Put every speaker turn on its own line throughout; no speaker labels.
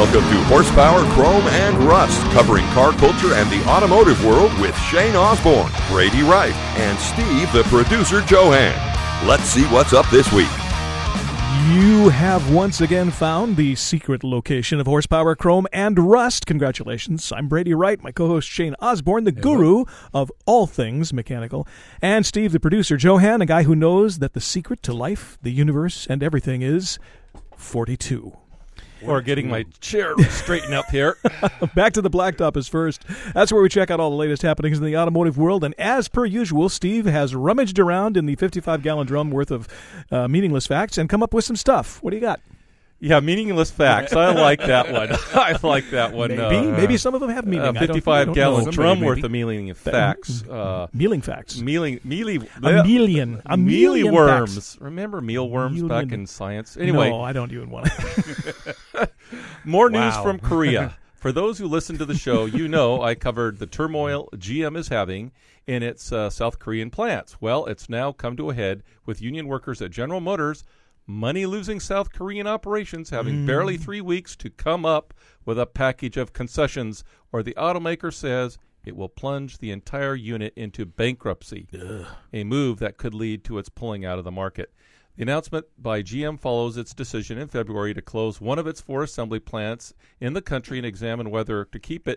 Welcome to Horsepower, Chrome, and Rust, covering car culture and the automotive world with Shane Osborne, Brady Wright, and Steve, the producer, Johan. Let's see what's up this week.
You have once again found the secret location of Horsepower, Chrome, and Rust. Congratulations. I'm Brady Wright, my co-host Shane Osborne, the guru of all things mechanical, and Steve, the producer, Johan, a guy who knows that the secret to life, the universe, and everything is 42.
Or getting my chair straightened up here.
Back to the Blacktop is first. That's where we check out all the latest happenings in the automotive world. And as per usual, Steve has rummaged around in the 55-gallon drum worth of meaningless facts and come up with some stuff. What do you got?
Yeah, meaningless facts. I like that one. I like that one.
Maybe some of them have meaning.
55-gallon drum worth of meaningless facts.
Mealing facts.
Mealy
worms.
Facts. Remember mealworms back in science? Anyway.
No, I don't even want to.
More news from Korea. For those who listen to the show, you know I covered the turmoil GM is having in its South Korean plants. Well, it's now come to a head with union workers at General Motors money-losing South Korean operations having barely 3 weeks to come up with a package of concessions, or the automaker says it will plunge the entire unit into bankruptcy, a move that could lead to its pulling out of the market. The announcement by GM follows its decision in February to close one of its 4 assembly plants in the country and examine whether to keep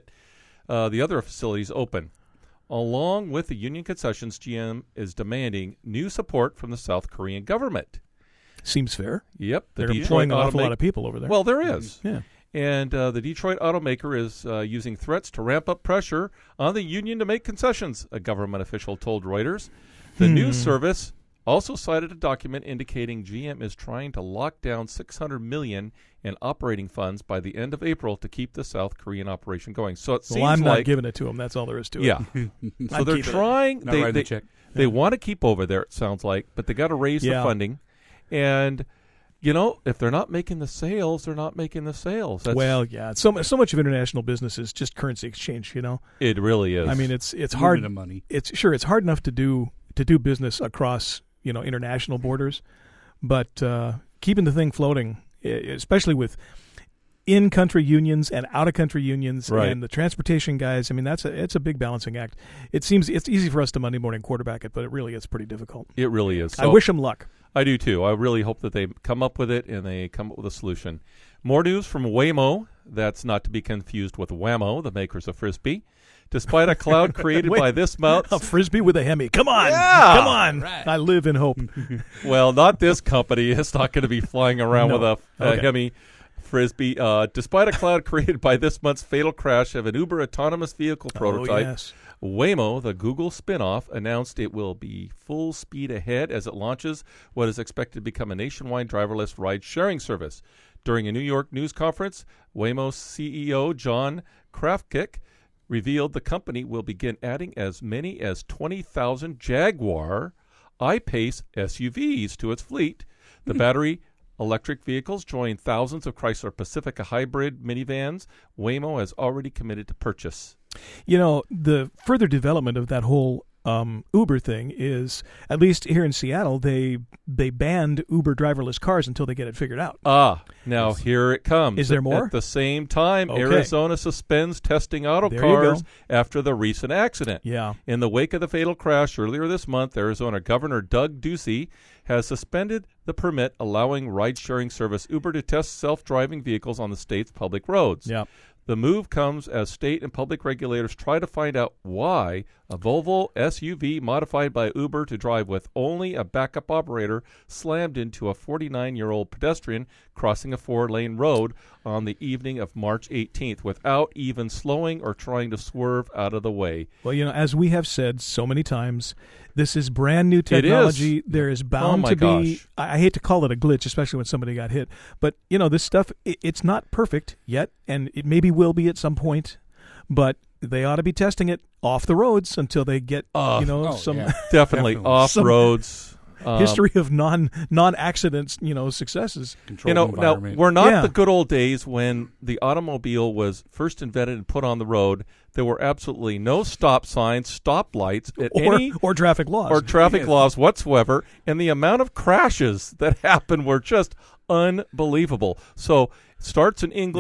the other facilities open. Along with the union concessions, GM is demanding new support from the South Korean government.
Seems fair.
Yep.
They're employing an awful lot of people over there.
Well, there is.
Yeah.
And the Detroit automaker is using threats to ramp up pressure on the union to make concessions, a government official told Reuters. The news service also cited a document indicating GM is trying to lock down $600 million in operating funds by the end of April to keep the South Korean operation going. So it seems
I'm
like
not giving it to them. That's all there is to it.
Yeah. So they're trying. They want to keep over there, it sounds like, but they got to raise the funding. And, you know, if they're not making the sales, they're not making the sales.
Well, yeah. So much of international business is just currency exchange, you know.
It really is.
I mean, it's hard.
Money.
It's hard enough to do business across, you know, international borders, but keeping the thing floating, especially with in-country unions and out-of-country unions and the transportation guys, I mean, it's a big balancing act. It seems it's easy for us to Monday morning quarterback it, but it really is pretty difficult.
It really is. So,
I wish them luck.
I do, too. I really hope that they come up with it and they come up with a solution. More news from Waymo. That's not to be confused with Whammo, the makers of Frisbee. Despite a cloud created by this month.
A Frisbee with a Hemi. Come on.
Yeah.
Come on. Right. I live in hope.
Well, not this company. It's not going to be flying around with a Hemi Frisbee. Despite a cloud created by this month's fatal crash of an Uber autonomous vehicle prototype, Waymo, the Google spinoff, announced it will be full speed ahead as it launches what is expected to become a nationwide driverless ride-sharing service. During a New York news conference, Waymo's CEO, John Krafkick, revealed the company will begin adding as many as 20,000 Jaguar I-Pace SUVs to its fleet. The battery electric vehicles join thousands of Chrysler Pacifica hybrid minivans Waymo has already committed to purchase.
You know, the further development of that whole Uber thing is, at least here in Seattle, they banned Uber driverless cars until they get it figured out.
Now here it comes.
Is there more?
At the same time, Arizona suspends testing auto cars after the recent accident.
Yeah.
In the wake of the fatal crash earlier this month, Arizona Governor Doug Ducey has suspended the permit allowing ride-sharing service Uber to test self-driving vehicles on the state's public roads.
Yeah.
The move comes as state and public regulators try to find out why a Volvo SUV modified by Uber to drive with only a backup operator slammed into a 49-year-old pedestrian crossing a 4-lane road on the evening of March 18th without even slowing or trying to swerve out of the way.
Well, you know, as we have said so many times, this is brand new technology. There is bound to be, I hate to call it a glitch, especially when somebody got hit, but, you know, this stuff, it's not perfect yet, and it maybe will be at some point, but they ought to be testing it off the roads until they get,
definitely off roads.
History of non-accidents, successes.
Now we're not the good old days when the automobile was first invented and put on the road. There were absolutely no stop signs, stop lights,
or traffic laws,
whatsoever, and the amount of crashes that happened were just unbelievable. So it starts in England,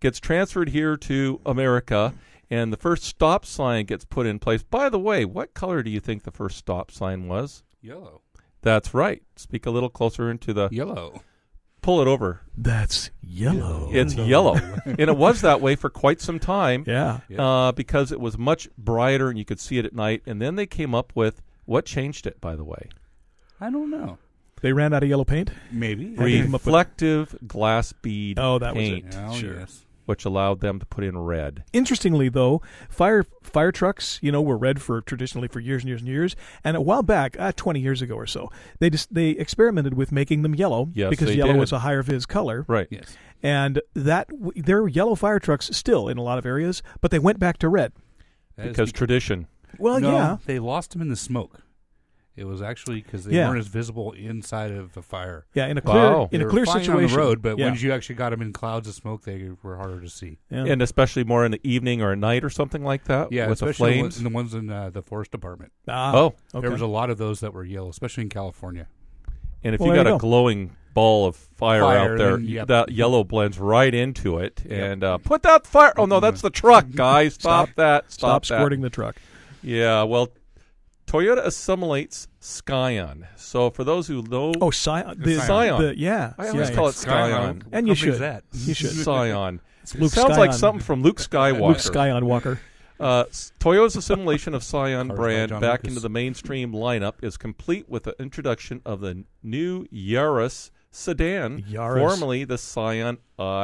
gets transferred here to America, and the first stop sign gets put in place. By the way, what color do you think the first stop sign was?
Yellow.
That's right. Speak a little closer into the...
Yellow.
Pull it over.
That's yellow.
It's yellow. And it was that way for quite some time.
Yeah.
Because it was much brighter and you could see it at night. And then they came up with what changed it, by the way?
I don't know.
They ran out of yellow paint?
Maybe.
Reflective glass bead
that
paint.
was it.
Oh,
Sure.
yes.
Which allowed them to put in red.
Interestingly, though, fire trucks, were red traditionally for years and years and years. And a while back, 20 years ago or so, they experimented with making them yellow because yellow is a higher vis color.
Right.
Yes.
And there are yellow fire trucks still in a lot of areas, but they went back to red.
Because tradition.
Well,
no,
yeah.
They lost them in the smoke. It was actually because they weren't as visible inside of the fire.
Yeah, in a clear
They were fine
situation
on the road, but
yeah.
once you actually got them in clouds of smoke, they were harder to see.
Yeah.
And especially more in the evening or at night or something like that.
Yeah,
with the
especially
flames.
the ones in the forest department.
Okay.
There was a lot of those that were yellow, especially in California.
And if
Well,
you
there
got
you
a
go.
glowing ball of fire out there,
then, yep.
that yellow blends right into it. And put that fire. Oh, no, that's the truck, guys. Stop that.
Stop
that.
squirting the truck.
Yeah, well, Toyota assimilates Scion. So for those who know...
Oh, Scion.
Scion.
Yeah.
I always
yeah,
call
yeah.
it Scion.
And you should.
That?
You should.
Scion.
It's Luke
Sounds like
Skywalker.
something from Luke Skywalker.
Luke Skywalker.
Toyota's assimilation of Scion
Cars by
brand
John
back
Lucas.
into the mainstream lineup is complete with the introduction of the new Yaris sedan, formerly the Scion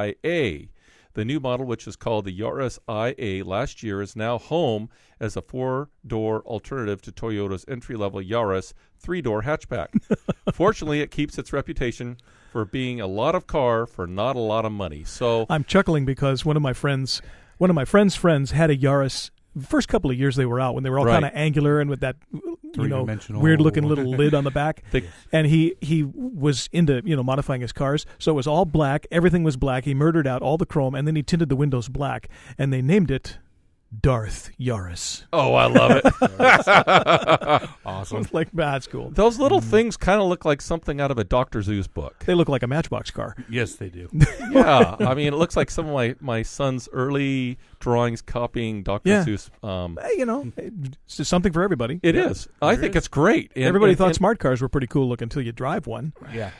IA. The new model, which is called the Yaris IA last year, is now home as a four-door alternative to Toyota's entry-level Yaris three-door hatchback. Fortunately, it keeps its reputation for being a lot of car for not a lot of money. So
I'm chuckling because one of my friends' friends had a Yaris. The first couple of years they were out when they were all kind of angular and with that weird looking little lid on the back. And he was into modifying his cars, so it was all black. Everything was black. He murdered out all the chrome, and then he tinted the windows black, and they named it Darth Yaris.
Oh, I love it.
Awesome.
Like, that's cool.
Those little things kind of look like something out of a Dr. Seuss book.
They look like a Matchbox car.
Yes, they do.
Yeah. I mean, it looks like some of my son's early drawings copying Dr.
Yeah.
Seuss.
Hey, it's just something for everybody.
It is. I think it's great. And,
Everybody thought
and,
smart cars were pretty cool looking until you drive one.
Yeah.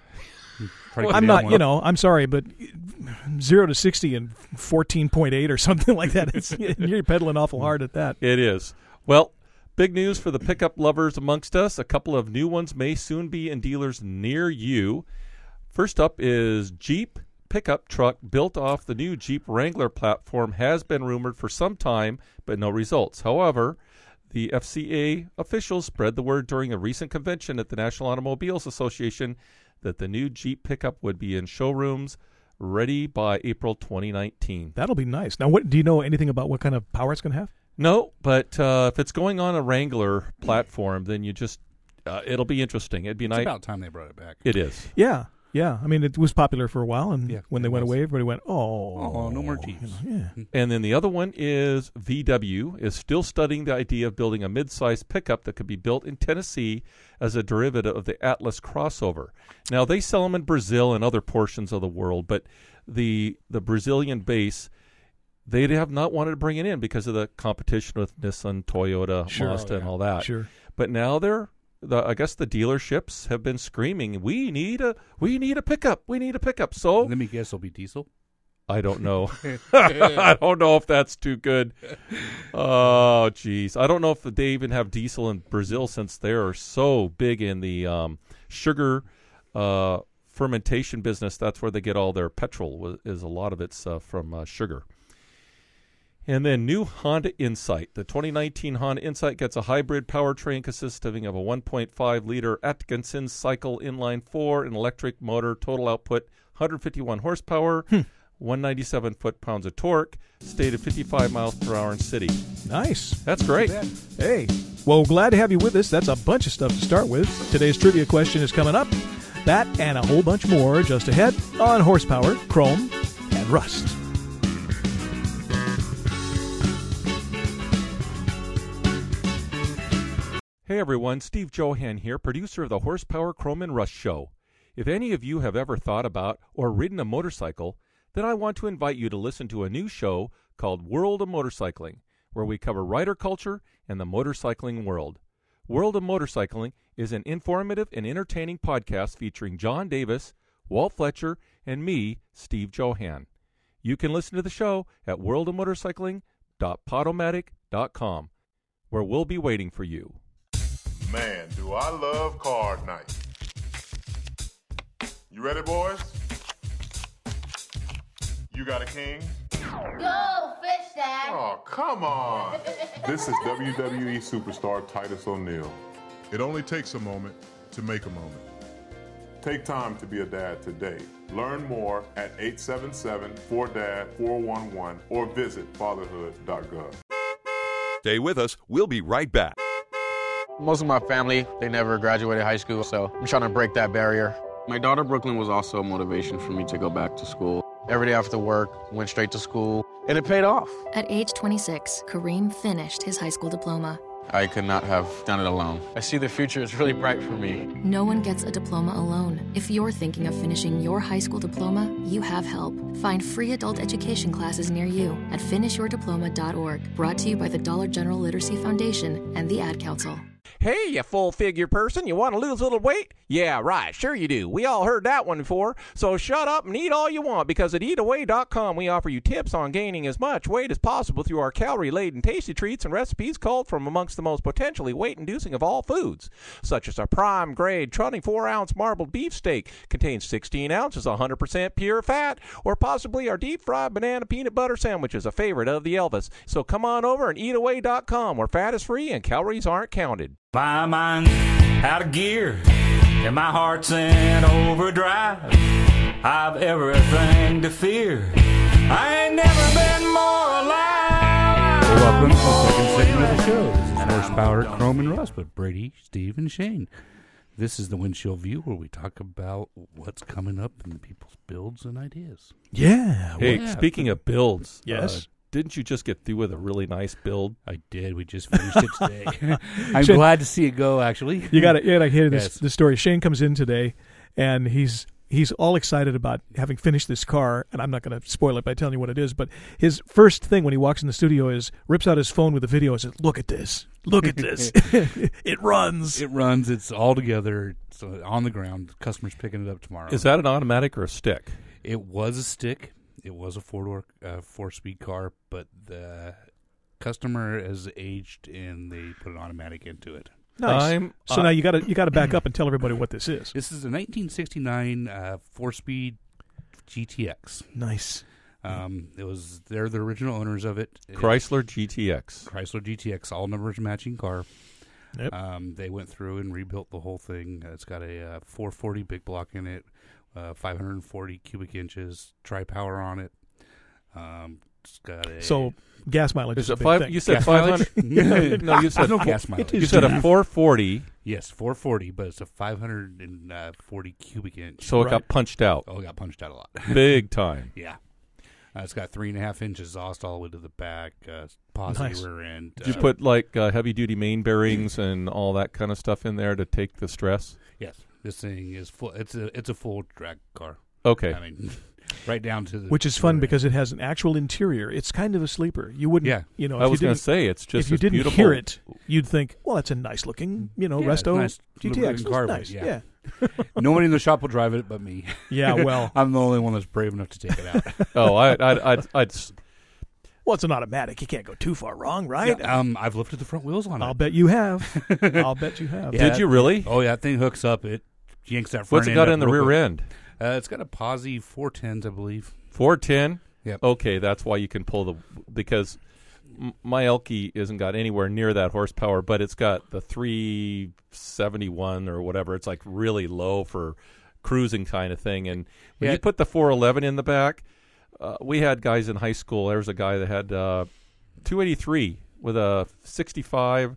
I'm not, I'm sorry, but 0 to 60 in 14.8 or something like that. You're pedaling awful hard at that.
It is. Well, big news for the pickup lovers amongst us. A couple of new ones may soon be in dealers near you. First up is Jeep pickup truck built off the new Jeep Wrangler platform has been rumored for some time, but no results. However, the FCA officials spread the word during a recent convention at the National Automobiles Association that the new Jeep pickup would be in showrooms ready by April 2019.
That'll be nice. Now, do you know anything about what kind of power it's going to have?
No, but if it's going on a Wrangler platform, then you just it'll be interesting. It'd be nice.
It's about time they brought it back.
It is.
Yeah. I mean, it was popular for a while, and when they went away, everybody went,
Oh, no more Jeeps.
Yeah.
And then the other one is VW is still studying the idea of building a mid-sized pickup that could be built in Tennessee as a derivative of the Atlas crossover. Now, they sell them in Brazil and other portions of the world, but the Brazilian base, they have not wanted to bring it in because of the competition with Nissan, Toyota, Mazda, and all that.
Sure.
But now I guess the dealerships have been screaming, we need a pickup. We need a pickup. So
Let me guess, it'll be diesel?
I don't know. I don't know if that's too good. Oh, geez. I don't know if they even have diesel in Brazil since they're so big in the sugar fermentation business. That's where they get all their petrol. Is a lot of it's from sugar. And then new Honda Insight. The 2019 Honda Insight gets a hybrid powertrain consisting of a 1.5-liter Atkinson cycle inline-4, an electric motor, total output 151 horsepower, 197 foot-pounds of torque, stated 55 miles per hour in city.
Nice.
That's great.
Hey, well, glad to have you with us. That's a bunch of stuff to start with. Today's trivia question is coming up. That and a whole bunch more just ahead on Horsepower, Chrome, and Rust.
Hey everyone, Steve Johan here, producer of the Horsepower, Chrome, and Rust Show. If any of you have ever thought about or ridden a motorcycle, then I want to invite you to listen to a new show called World of Motorcycling, where we cover rider culture and the motorcycling world. World of Motorcycling is an informative and entertaining podcast featuring John Davis, Walt Fletcher, and me, Steve Johann. You can listen to the show at worldofmotorcycling.podomatic.com, where we'll be waiting for you.
Man, do I love card night. You ready, boys? You got a king?
Go, fish dad.
Oh, come on. This is WWE superstar Titus O'Neil. It only takes a moment to make a moment. Take time to be a dad today. Learn more at 877-4DAD-411 or visit fatherhood.gov.
Stay with us. We'll be right back.
Most of my family, they never graduated high school, so I'm trying to break that barrier. My daughter Brooklyn was also a motivation for me to go back to school. Every day after work, went straight to school, and it paid off.
At age 26, Kareem finished his high school diploma.
I could not have done it alone. I see the future is really bright for me.
No one gets a diploma alone. If you're thinking of finishing your high school diploma, you have help. Find free adult education classes near you at finishyourdiploma.org. Brought to you by the Dollar General Literacy Foundation and the Ad Council.
Hey, you full-figure person, you want to lose a little weight? Yeah, right, sure you do. We all heard that one before. So shut up and eat all you want, because at eataway.com we offer you tips on gaining as much weight as possible through our calorie-laden tasty treats and recipes culled from amongst the most potentially weight-inducing of all foods, such as our prime-grade 24-ounce marbled beef steak, contains 16 ounces, 100% pure fat, or possibly our deep-fried banana peanut butter sandwiches, a favorite of the Elvis. So come on over and eataway.com, where fat is free and calories aren't counted.
My mind's out of gear, and my heart's in overdrive. I've everything to fear. I ain't never been more alive.
Welcome to the second segment of the show. This is Horsepower, Chrome, and Rust with Brady, Steve, and Shane. This is the Windshield View, where we talk about what's coming up in the people's builds and ideas.
Yeah.
Hey, speaking of builds,
yes.
Didn't you just get through with a really nice build?
I did. We just finished it today. I'm glad to see it go, actually.
You got to hear this story. Shane comes in today, and he's all excited about having finished this car, and I'm not going to spoil it by telling you what it is, but his first thing when he walks in the studio is rips out his phone with a video and says, look at this. Look at this. It runs.
It runs. It's all together. It's on the ground. The customer's picking it up tomorrow.
Is that an automatic or a stick?
It was a stick. It was a four-speed car, but the customer has aged, and they put an automatic into it.
Nice. So now you got to back up and tell everybody what this is.
This is a 1969 four-speed GTX.
Nice.
They're the original owners of it.
Chrysler GTX.
Chrysler GTX, all numbers matching car.
Yep.
They went through and rebuilt the whole thing. It's got a 440 big block in it. 540 cubic inches, tri-power on it. It's got a
gas mileage is a big thing.
You said 500. No, you said
no gas mileage.
You said a 440.
Yes, 440, but it's a 540 cubic inch.
So it got punched out.
Oh, it got punched out a lot.
Big time.
Yeah. It's got 3.5 inch exhaust all the way to the back, positive rear end.
Did you put like heavy-duty main bearings and all that kind of stuff in there to take the stress?
Yes. This thing is full. It's a full drag car.
Okay.
I mean, right down to the.
Which is fun because it has an actual interior. It's kind of a sleeper. You wouldn't.
Yeah.
You know.
I was going to say it's just.
If you didn't
beautiful.
hear it, you'd think, well, that's a nice looking, Resto
nice
GTX.
car,
nice.
Yeah. Nobody in the shop will drive it but me.
Yeah. Well,
I'm the only one that's brave enough to take it out.
Oh, I'd.
Well, it's an automatic. You can't go too far wrong, right?
Yeah, I've lifted the front wheels on it.
I'll bet you have. I'll bet you have.
Did you really?
Oh yeah, that thing hooks up. It yanks that front
end. What's it got
up
in the rear end?
It's got a Posi 410s, I believe.
410?
Yep.
Okay, that's why you can pull because my Elky isn't got anywhere near that horsepower, but it's got the 371 or whatever. It's like really low for cruising kind of thing. And when you put the 411 in the back, we had guys in high school. There was a guy that had 283 with a 65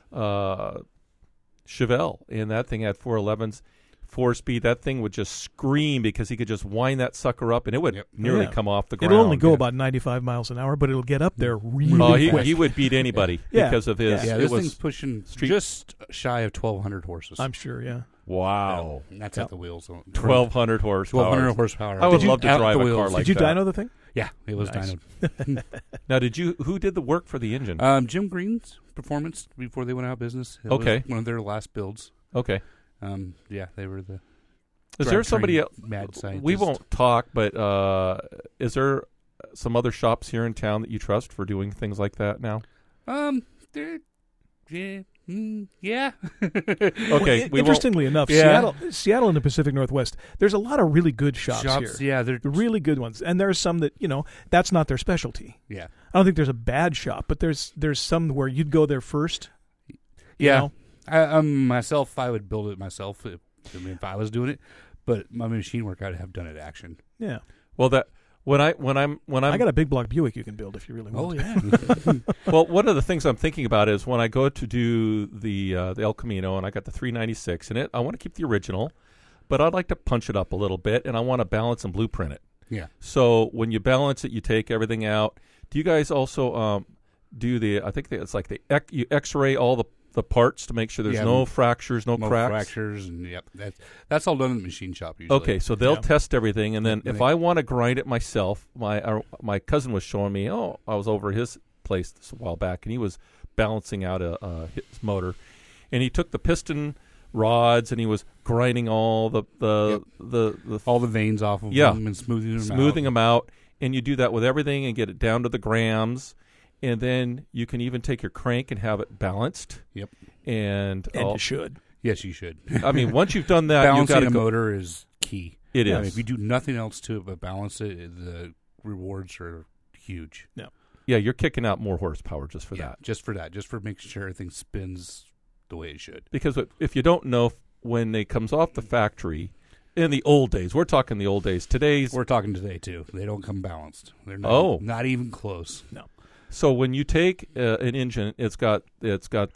Chevelle, and that thing had 411s. 4-speed, that thing would just scream because he could just wind that sucker up and it would nearly come off the ground.
It'll only go about 95 miles an hour, but it'll get up there really quick.
He would beat anybody because of his.
Yeah, this thing's pushing just shy of 1,200 horses.
I'm sure, yeah.
Wow.
And that's at the wheels.
1,200 horsepower.
1,200 horsepower.
I would love to drive a car like
Did you
that.
dyno the thing?
Yeah, it was
Nice.
dynoed.
Now, who did the work for the engine?
Jim Green's Performance before they went out of business. It
Okay.
was one of their last builds.
Okay.
Yeah, they were the.
Is there somebody else?
Mad scientist.
We won't talk, but is there some other shops here in town that you trust for doing things like that now?
Yeah.
Okay.
Interestingly enough, Seattle and the Pacific Northwest, there's a lot of really good shops here.
Yeah, they're
really good ones, and there's some that that's not their specialty.
Yeah,
I don't think there's a bad shop, but there's some where you'd go there first.
Yeah, myself, I would build it myself if I was doing it, but my machine work I'd have done it Action.
Yeah.
Well, that when I'm
I got a big block Buick you can build if you really want.
Oh yeah.
Well, one of the things I'm thinking about is when I go to do the El Camino, and I got the 396 in it. I want to keep the original, but I'd like to punch it up a little bit, and I want to balance and blueprint it.
Yeah.
So when you balance it, you take everything out. Do you guys also do the? I think it's like you X-ray all the parts to make sure there's no fractures, no cracks.
Fractures, and that's all done in the machine shop usually.
Okay, so they'll test everything, and then if I want to grind it myself, my cousin was showing me. I was over at his place a while back, and he was balancing out his motor, and he took the piston rods and he was grinding all the
all the veins off of them and smoothing
them out. And you do that with everything and get it down to the grams. And then you can even take your crank and have it balanced.
Yep.
And you should.
Yes, you should.
I mean, once you've done that,
balancing
you've got
a motor is key.
It is.
I mean, if you do nothing else to it but balance it, the rewards are huge.
Yeah.
Yeah, you're kicking out more horsepower just for that.
Just for making sure everything spins the way it should.
Because if you don't know when it comes off the factory, in the old days, we're talking the old days.
We're talking today too. They don't come balanced. They're not even close.
No.
So when you take an engine, it's got the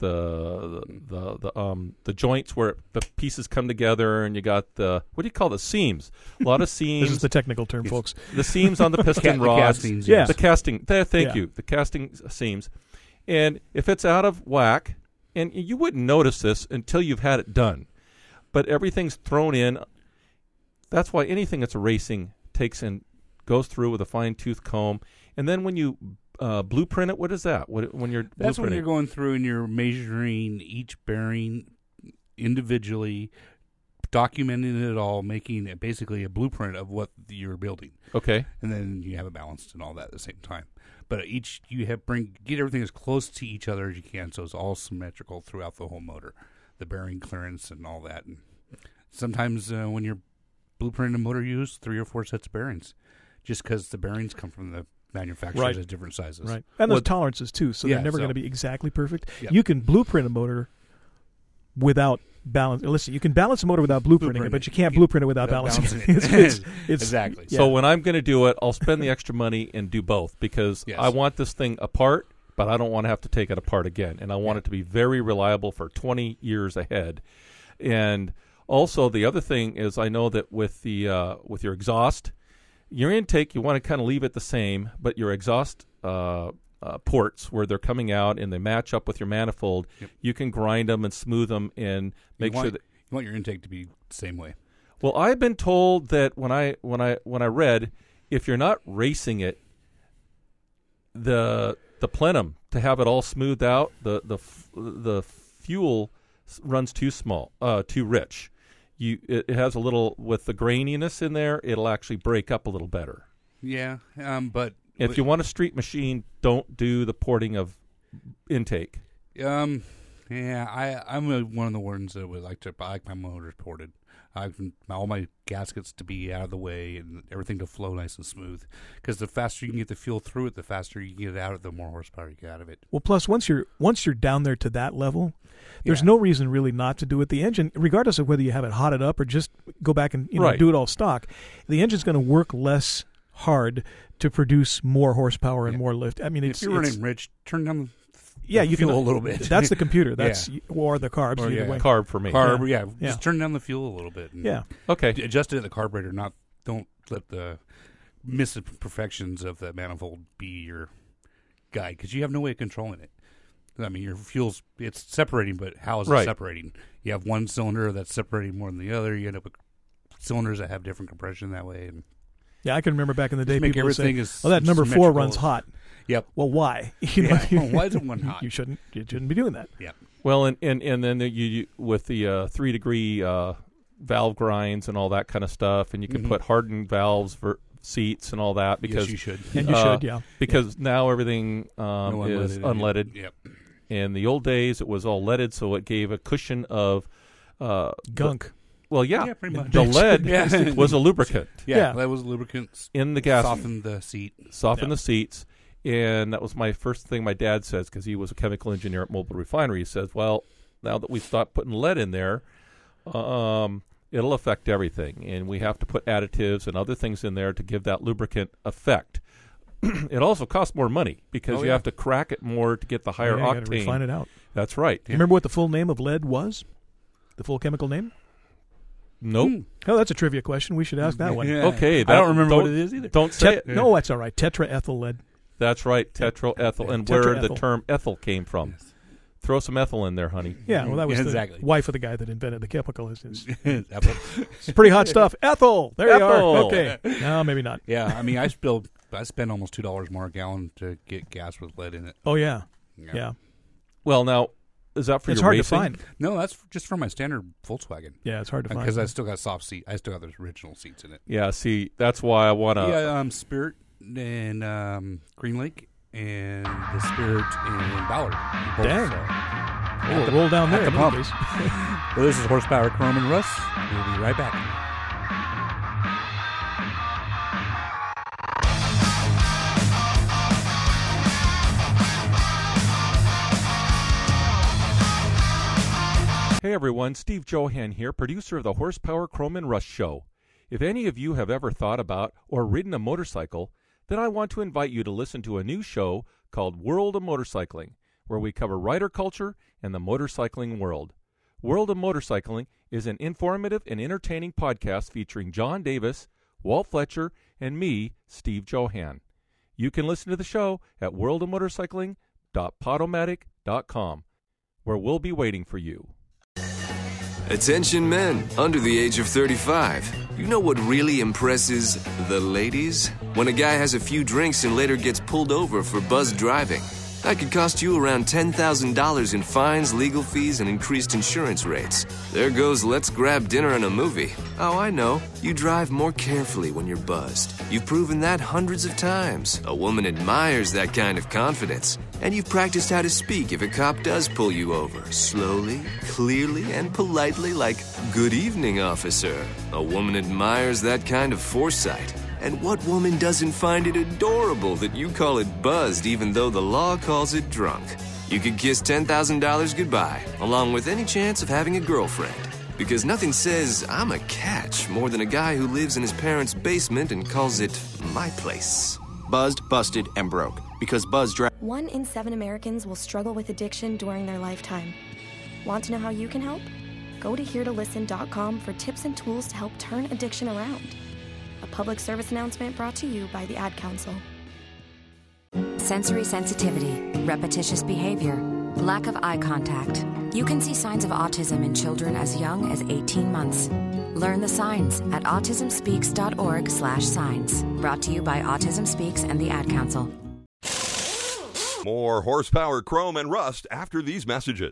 joints where the pieces come together, and you got the what do you call the seams? A lot of seams.
This is the technical term, folks.
The seams on the piston rods.
The castings,
the casting. Thank you. The casting seams, and if it's out of whack, and you wouldn't notice this until you've had it done, but everything's thrown in. That's why anything that's a racing goes through with a fine-tooth comb, and then when you blueprint it, what is that?
That's when you're going through and you're measuring each bearing individually, documenting it all, making it basically a blueprint of what you're building.
Okay,
and then you have it balanced and all that at the same time. But get everything as close to each other as you can, so it's all symmetrical throughout the whole motor, the bearing clearance and all that. And sometimes when you're blueprinting a motor, you use 3 or 4 sets of bearings, just because the bearings come from the manufacturers at different sizes.
Right. And there's tolerances, too, so they're never going to be exactly perfect.
Yep.
You can blueprint a motor without balance. Listen, you can balance a motor without blueprinting it, but you can't blueprint it without balancing it. It's
exactly.
So when I'm going to do it, I'll spend the extra money and do both, because I want this thing apart, but I don't want to have to take it apart again. And I want it to be very reliable for 20 years ahead. And also, the other thing is, I know that with your exhaust, your intake, you want to kind of leave it the same, but your exhaust ports where they're coming out and they match up with your manifold, you can grind them and smooth them and make sure that
you want your intake to be the same way.
Well, I've been told that when I read, if you're not racing it, the plenum to have it all smoothed out, the fuel runs too rich. It has a little, with the graininess in there, it'll actually break up a little better.
Yeah, but
if you want a street machine, don't do the porting of intake.
I'm one of the ones that would like my motors ported. All my gaskets to be out of the way and everything to flow nice and smooth. Because the faster you can get the fuel through it, the faster you can get it out, the more horsepower you get out of it.
Well, plus once you're down there to that level, there's no reason really not to do it. The engine, regardless of whether you have it hotted up or just go back and do it all stock, the engine's going to work less hard to produce more horsepower and more lift. I mean,
if you're running rich, turn down
you
fuel
can
a little bit.
That's the computer. That's or the carbs.
Or,
either way.
Carb for me.
Just turn down the fuel a little bit. And
okay.
Adjust it at the carburetor. Don't let the misimperfections of that manifold be your guide, because you have no way of controlling it. I mean, your fuel's, it's separating, but how is it separating? You have one cylinder that's separating more than the other. You end up with cylinders that have different compression that way. And
yeah, I can remember back in the day, people would say,
is
that number 4 runs hot.
Yep.
Well, why?
Why is it one hot?
You shouldn't be doing that.
Yeah.
Well, and then you with the 3-degree valve grinds and all that kind of stuff, and you can put hardened valves for seats and all that because
yes, you should.
And you should, yeah.
Because now everything is unleaded.
Yep.
In the old days, it was all leaded, so it gave a cushion of
gunk.
Well, yeah,
pretty much.
The lead was a lubricant.
Yeah, that was lubricant
in the gas.
Softened the seat.
Softened the seats. And that was my first thing my dad says, because he was a chemical engineer at Mobile Refinery. He says, well, now that we've stopped putting lead in there, it'll affect everything. And we have to put additives and other things in there to give that lubricant effect. It also costs more money because you have to crack it more to get the higher octane.
You gotta refine it out.
That's right.
Do you remember what the full name of lead was? The full chemical name?
Nope.
Oh, that's a trivia question. We should ask that one.
Yeah.
Okay.
I don't remember what it is either.
Don't say it.
No, that's all right. Tetraethyl lead.
That's right. Tetraethyl. And where the term ethyl came from. Yes. Throw some ethyl in there, honey.
Yeah, well, that was
exactly.
the wife of the guy that invented the chemical. It's
Ethyl.
pretty hot stuff. Ethyl. There you are. Okay. No, maybe not.
Yeah, I mean, I spend almost $2 more a gallon to get gas with lead in it.
Oh, yeah. Yeah.
Well, now, is that for
it's
your
hard
racing?
to find.
No, that's just for my standard Volkswagen.
Yeah, it's hard to find.
Because I still got soft seat. I still got those original seats in it.
Yeah, see, that's why I want to...
Yeah, Spirit and Green Lake and the Spirit in Ballard. Both,
dang. We'll roll down there.
The pump. Well, this is Horsepower, Chrome, and Russ. We'll be right back.
Hey everyone, Steve Johan here, producer of the Horsepower, Chrome, and Rust Show. If any of you have ever thought about or ridden a motorcycle, then I want to invite you to listen to a new show called World of Motorcycling, where we cover rider culture and the motorcycling world. World of Motorcycling is an informative and entertaining podcast featuring John Davis, Walt Fletcher, and me, Steve Johan. You can listen to the show at worldofmotorcycling.podomatic.com, where we'll be waiting for you.
Attention men under the age of 35. You know what really impresses the ladies? When a guy has a few drinks and later gets pulled over for buzzed driving. That could cost you around $10,000 in fines, legal fees, and increased insurance rates. There goes let's grab dinner and a movie. Oh, I know. You drive more carefully when you're buzzed. You've proven that hundreds of times. A woman admires that kind of confidence. And you've practiced how to speak if a cop does pull you over. Slowly, clearly, and politely like, "Good evening, officer." A woman admires that kind of foresight. And what woman doesn't find it adorable that you call it buzzed even though the law calls it drunk? You could kiss $10,000 goodbye, along with any chance of having a girlfriend. Because nothing says, "I'm a catch," more than a guy who lives in his parents' basement and calls it my place.
Buzzed, busted, and broke. Because buzz
1 in 7 Americans will struggle with addiction during their lifetime. Want to know how you can help? Go to heretolisten.com for tips and tools to help turn addiction around. A public service announcement brought to you by the Ad Council.
Sensory sensitivity, repetitious behavior, lack of eye contact. You can see signs of autism in children as young as 18 months. Learn the signs at autismspeaks.org/signs. Brought to you by Autism Speaks and the Ad Council.
More Horsepower, Chrome, and Rust after these messages.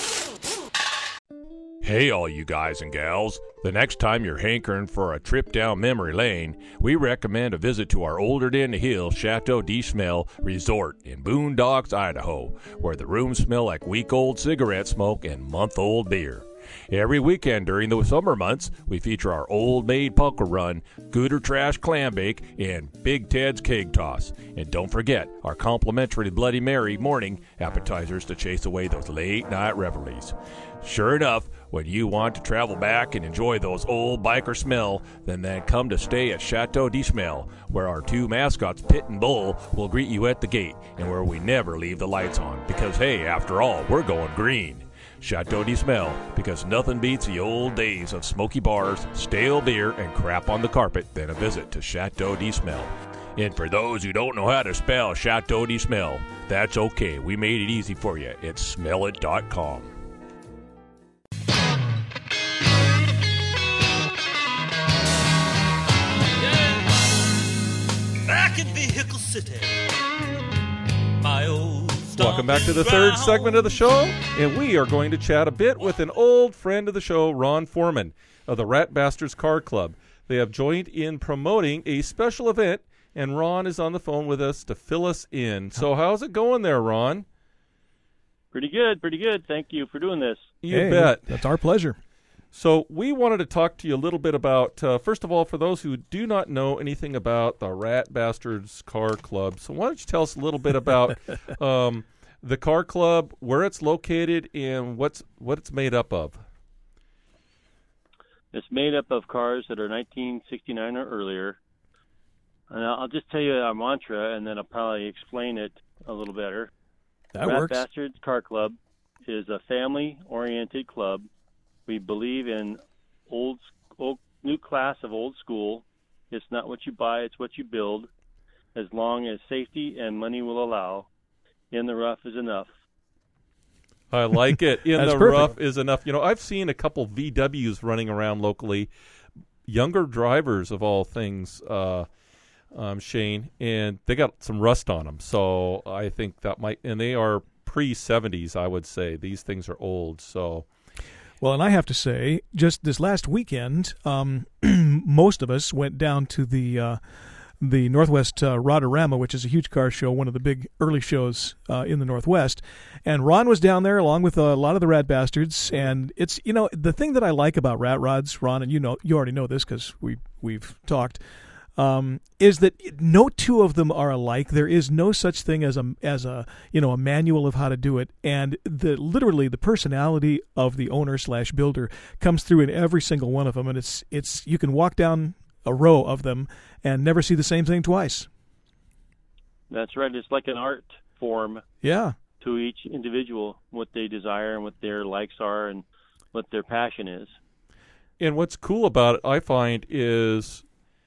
Hey, all you guys and gals. The next time you're hankering for a trip down memory lane, we recommend a visit to our older than the hill Chateau de Smell Resort in Boondocks, Idaho, where the rooms smell like week-old cigarette smoke and month-old beer. Every weekend during the summer months, we feature our Old Maid Pucker Run, Gooder Trash Clam Bake, and Big Ted's Keg Toss. And don't forget our complimentary Bloody Mary morning appetizers to chase away those late-night revelries. Sure enough, when you want to travel back and enjoy those old biker smell, then come to stay at Chateau de Smell, where our 2 mascots, Pit and Bull, will greet you at the gate, and where we never leave the lights on, because hey, after all, we're going green. Chateau de Smell, because nothing beats the old days of smoky bars, stale beer, and crap on the carpet than a visit to Chateau de Smell. And for those who don't know how to spell Chateau de Smell, that's okay. We made it easy for you. It's smellit.com.
Back in Vehicle City, my old
Welcome back to the third segment of the show, and we are going to chat a bit with an old friend of the show, Ron Foreman of the Rat Bastards Car Club. They have joined in promoting a special event, and Ron is on the phone with us to fill us in. So how's it going there, Ron?
Pretty good, pretty good. Thank you for doing this.
You bet.
That's our pleasure.
So we wanted to talk to you a little bit about, first of all, for those who do not know anything about the Rat Bastards Car Club, so why don't you tell us a little bit about the car club, where it's located, and what it's made up of?
It's made up of cars that are 1969 or earlier. And I'll just tell you our mantra, and then I'll probably explain it a little better.
That
Rat
works.
Bastards Car Club is a family-oriented club. We believe in new class of old school. It's not what you buy, it's what you build. As long as safety and money will allow, in the rough is enough.
I like it. In
That's
the
perfect.
rough is enough. You know, I've seen a couple VWs running around locally, younger drivers of all things, Shane, and they got some rust on them. So I think that might, and they are pre-70s, I would say. These things are old, so...
Well, and I have to say, just this last weekend, most of us went down to the Northwest Rotorama, which is a huge car show, one of the big early shows in the Northwest. And Ron was down there along with a lot of the Rat Bastards. And it's, you know, the thing that I like about Rat Rods, Ron, and you already know this because we've talked, is that no two of them are alike. There is no such thing as a manual of how to do it, and literally the personality of the owner / builder comes through in every single one of them, and it's you can walk down a row of them and never see the same thing twice.
That's right. It's like an art form.
Yeah.
To each individual, what they desire and what their likes are and what their passion is.
And what's cool about it, I find, is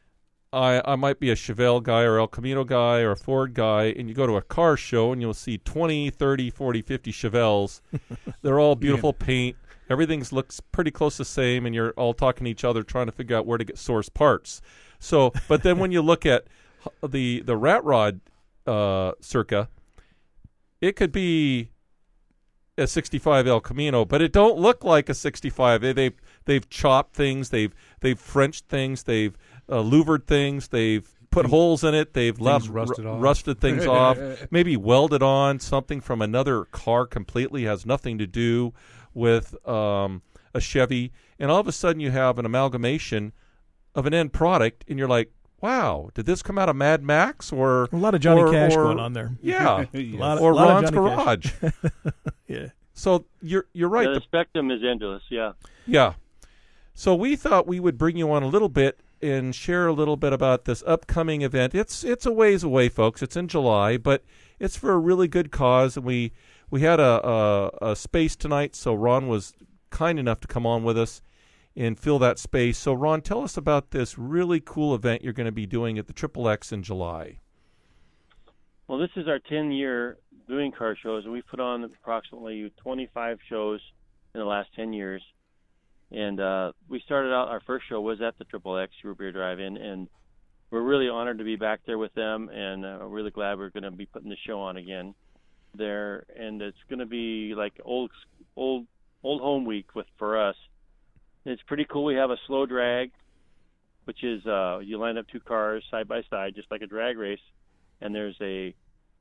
I might be a Chevelle guy or El Camino guy or a Ford guy, and you go to a car show and you'll see 20, 30, 40, 50 Chevelles. They're all beautiful paint. Everything looks pretty close the same, and you're all talking to each other trying to figure out where to get source parts. So, but then when you look at the Rat Rod Circa, it could be a 65 El Camino, but it don't look like a 65. They've chopped things, they've Frenched things, they've louvered things, they've put holes in it, they've rusted things off, maybe welded on something from another car completely, has nothing to do with a Chevy, and all of a sudden you have an amalgamation of an end product, and you're like, wow, did this come out of Mad Max or
a lot of Johnny Cash going on there?
Yeah,
or
Ron's Garage.
Yeah.
So you're right.
The spectrum is endless. Yeah.
Yeah. So we thought we would bring you on a little bit and share a little bit about this upcoming event. It's a ways away, folks. It's in July, but it's for a really good cause. And we had a space tonight, so Ron was kind enough to come on with us and fill that space. So, Ron, tell us about this really cool event you're going to be doing at the XXX in July.
Well, this is our 10-year doing car shows, and we've put on approximately 25 shows in the last 10 years. And we started out, our first show was at the XXX Root Beer Drive-In, and we're really honored to be back there with them, and really glad we're going to be putting the show on again there. And it's going to be like old home week for us. It's pretty cool. We have a slow drag, which is you line up two cars side by side, just like a drag race, and there's a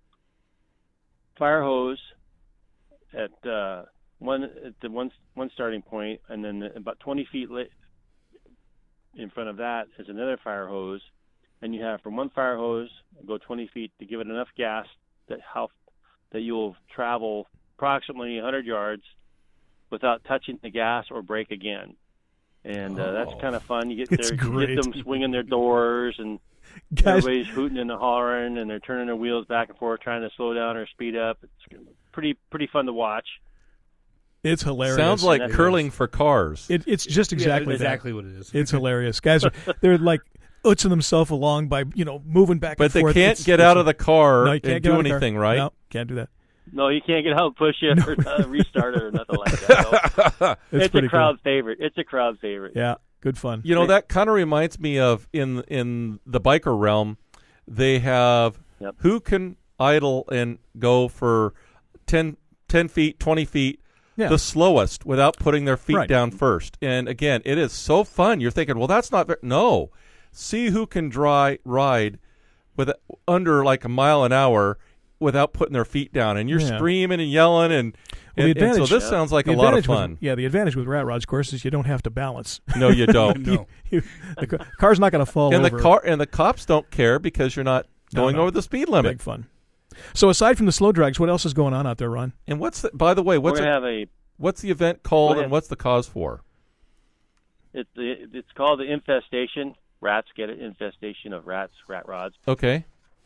fire hose at one starting point, and then about 20 feet in front of that is another fire hose, and you have from one fire hose go 20 feet to give it enough gas that you'll travel approximately 100 yards without touching the gas or brake again. And that's kind of fun. You get them swinging their doors, and everybody's hooting and hollering, and they're turning their wheels back and forth, trying to slow down or speed up. It's pretty fun to watch.
It's hilarious.
Sounds like curling for cars.
It's just exactly
exactly what it is.
It's hilarious. Guys, they're like utzing themselves along by moving back and forth.
But they can't get out of the car
No, you can't
and
get
do
out of the car.
anything, right?
No, can't do that.
No, you can't get out, push it, or restart it, or nothing like that. No. It's a crowd favorite. It's a crowd favorite.
Yeah, good fun.
That kind of reminds me of in the biker realm, they have who can idle and go for 10 feet, 20 feet, the slowest without putting their feet down first. And again, it is so fun. You're thinking, well, that's not no. See who can ride with under like a mile an hour without putting their feet down, and you're screaming and yelling, and so this sounds like a lot of fun.
The advantage with rat rods, of course, is you don't have to balance.
No, you don't.
No. The car's not going to fall
and
over.
The cops don't care because you're not going over the speed limit.
Big fun. So aside from the slow drags, what else is going on out there, Ron?
And by the way, what's the event called, and what's the cause for?
It's called the Infestation. Rats get an infestation of rat rods.
Okay.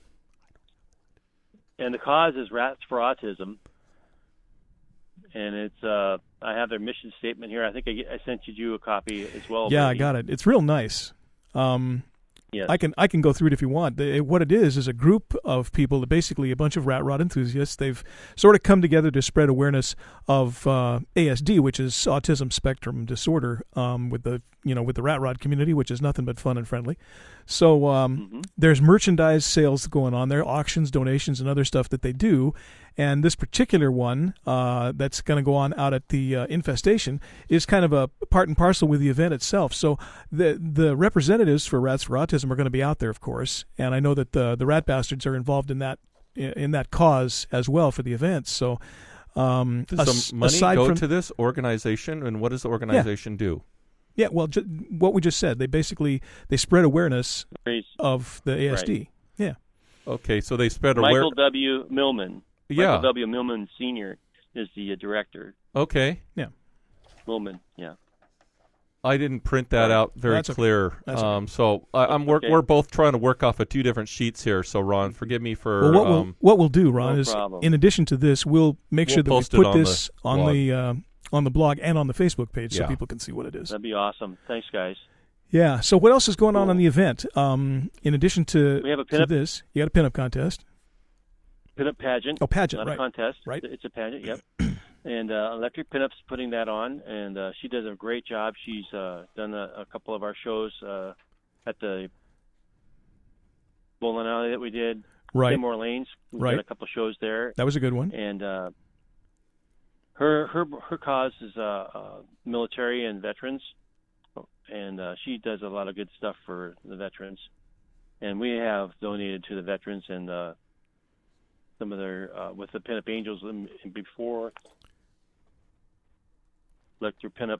And the cause is Rats for Autism. And it's I have their mission statement here. I think I sent you a copy as well.
Yeah, I got it. It's real nice.
Yes.
I can go through it if you want. What it is a group of people, basically a bunch of rat rod enthusiasts. They've sort of come together to spread awareness of ASD, which is autism spectrum disorder, with the rat rod community, which is nothing but fun and friendly. So there's merchandise sales going on there, auctions, donations, and other stuff that they do. And this particular one that's going to go on out at the Infestation is kind of a part and parcel with the event itself. So the representatives for Rats for Autism are going to be out there, of course. And I know that the Rat Bastards are involved in that cause as well for the event. So
does some money go to this organization, and what does the organization do?
Yeah, well, what we just said. They spread awareness of the ASD. Right. Yeah.
Okay, so they spread awareness.
Michael W. Millman. Michael W. Millman Sr. is the director.
Okay.
Yeah.
Millman, yeah.
I didn't print that out very clear.
Okay.
So we're both trying to work off of two different sheets here. So, Ron, forgive me for...
Well, what we'll do, Ron, is in addition to this, we'll make sure that we put this on the blog and on the Facebook page so people can see what it is.
That'd be awesome. Thanks, guys.
Yeah. So what else is going on the event? In addition to,
we have a
to this, you got a pinup contest.
Pinup pageant.
Oh, pageant,
not a contest.
Right.
It's a pageant, yep. And Electric Pinup's putting that on, and she does a great job. She's done a couple of our shows at the bowling alley that we did.
Right.
Tim Orleans. We did a couple shows there.
That was a good one.
And her cause is military and veterans, and she does a lot of good stuff for the veterans. And we have donated to the veterans and some of their with the Pinup Angels and before Electric Pinup.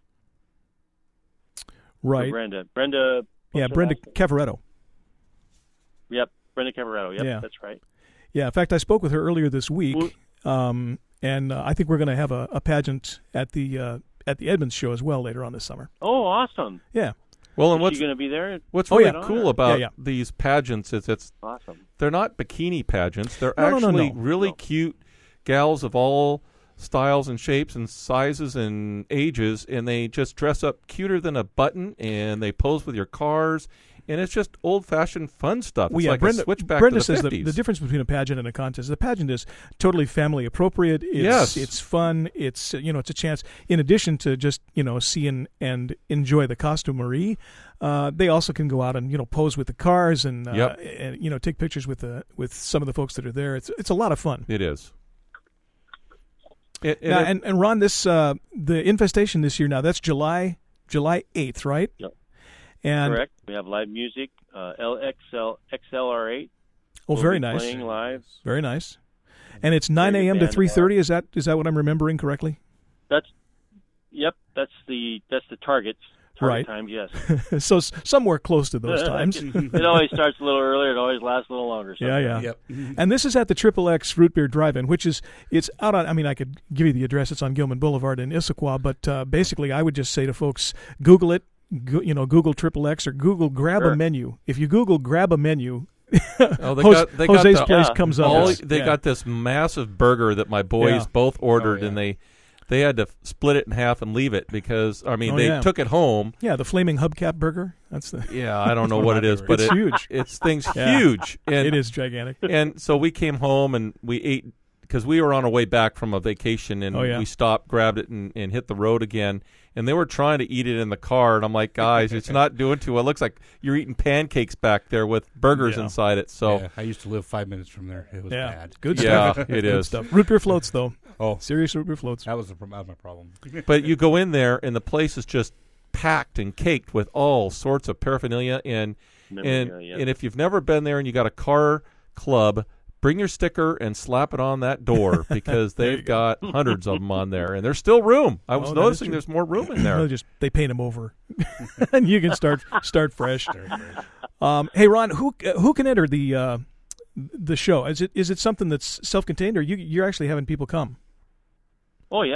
Right.
Brenda.
Yeah, Brenda Cavaretto.
Yep, Brenda Cavaretto. Yep, that's right.
Yeah, in fact, I spoke with her earlier this week, and I think we're going to have a pageant at the Edmonds show as well later on this summer.
Oh, awesome!
Yeah.
Well, and
is she going to be there?
What's really cool about these pageants is it's
awesome.
They're not bikini pageants. They're actually really cute gals of all styles and shapes and sizes and ages, and they just dress up cuter than a button, and they pose with your cars, and it's just old-fashioned fun stuff. It's like a switchback
Brenda
to the
says
50s.
The difference between a pageant and a contest, the pageant is totally family appropriate. It's fun. It's it's a chance. In addition to just see and enjoy the costumery, they also can go out and pose with the cars and take pictures with some of the folks that are there. It's a lot of fun.
It is.
And Ron, this the Infestation this year now, that's July 8th, right?
Yep.
And
correct. We have live music, XLR8.
Oh, very nice.
Playing live.
Very nice. And it's 9 a.m. to 3:30. Is that what I'm remembering correctly?
That's the target times. Yes.
So somewhere close to those times.
It always starts a little earlier. It always lasts a little longer.
Yeah.
Yep.
And this is at the XXX Root Beer Drive-In, which it's out on. I mean, I could give you the address. It's on Gilman Boulevard in Issaquah. But basically, I would just say to folks, Google it. Google XXX or Google Grab a Menu. If you Google Grab a Menu, Jose's place comes up.
They got this massive burger that my boys both ordered, and they they had to split it in half and leave it because they took it home.
Yeah, the flaming hubcap burger. That's the.
Yeah, I don't know what it is, but
it's huge.
It's things huge. And
it is gigantic.
And so we came home and we ate because we were on our way back from a vacation, and we stopped, grabbed it, and hit the road again. And they were trying to eat it in the car, and I'm like, guys, it's not doing too well. It looks like you're eating pancakes back there with burgers inside it. So
I used to live 5 minutes from there. It was bad.
Good stuff.
Yeah, it is.
Stuff. Root beer floats, though.
Oh,
serious root beer floats.
That was my problem.
But you go in there, and the place is just packed and caked with all sorts of paraphernalia. And if you've never been there and you got a car club, bring your sticker and slap it on that door because they've got hundreds of them on there, and there's still room. I was noticing there's more room in there.
They paint them over, and you can start fresh. Hey, Ron, who can enter the show? Is it something that's self-contained, or you're actually having people come?
Oh yeah,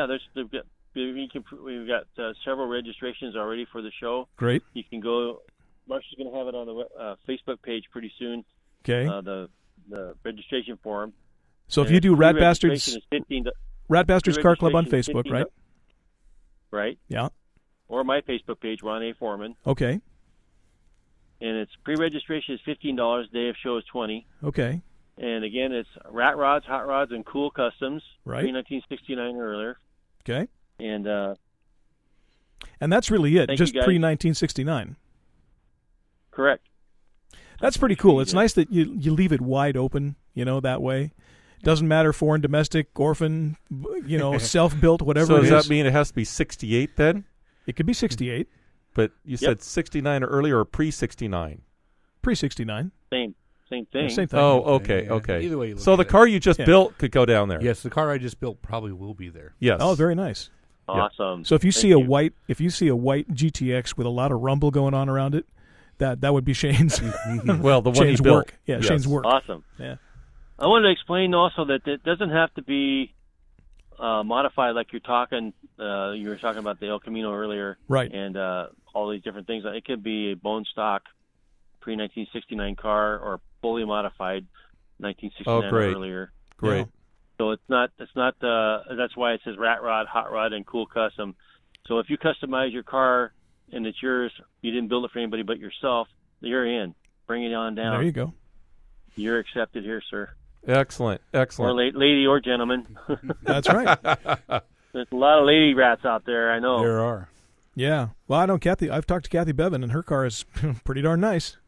we've got several registrations already for the show.
Great.
You can go. Marcia's going to have it on the Facebook page pretty soon.
Okay.
The registration form.
So if you do Rat Bastards Car Club on Facebook, right?
Right.
Yeah.
Or my Facebook page, Ron A. Foreman.
Okay.
And it's pre-registration is $15. Day of show is $20.
Okay.
And again, it's rat rods, hot rods, and cool customs.
Right.
Pre-1969 or earlier.
Okay.
And
that's really it. Just pre-1969.
Correct.
That's pretty cool. It's nice that you leave it wide open, that way. Doesn't matter foreign, domestic, orphan, self-built, whatever
so
it is.
So does that mean it has to be 68 then?
It could be 68.
But you said 69 or earlier or pre-69?
Pre-69.
Same thing.
Yeah, same thing.
Oh, okay,
yeah.
okay.
Either way you look
so the
at
car you just built could go down there.
Yes, the car I just built probably will be there.
Yes.
Oh, very nice.
Awesome.
So if you see a white GTX with a lot of rumble going on around it, that would be Shane's.
Well, the one
Shane's
he built.
work. Yeah, Shane's work.
Awesome.
Yeah.
I wanted to explain also that it doesn't have to be modified like you were talking about the El Camino earlier.
Right.
And all these different things. It could be a bone stock pre-1969 car or fully modified 1969 or earlier.
Great.
Yeah.
So it's not that's why it says rat rod, hot rod, and cool custom. So if you customize your car and it's yours, you didn't build it for anybody but yourself, you're in. Bring it on down.
There you go.
You're accepted here, sir.
Excellent.
Or lady or gentleman.
That's right.
There's a lot of lady rats out there, I know.
There are.
Yeah. Well, I know Kathy. I've talked to Kathy Bevan, and her car is pretty darn nice.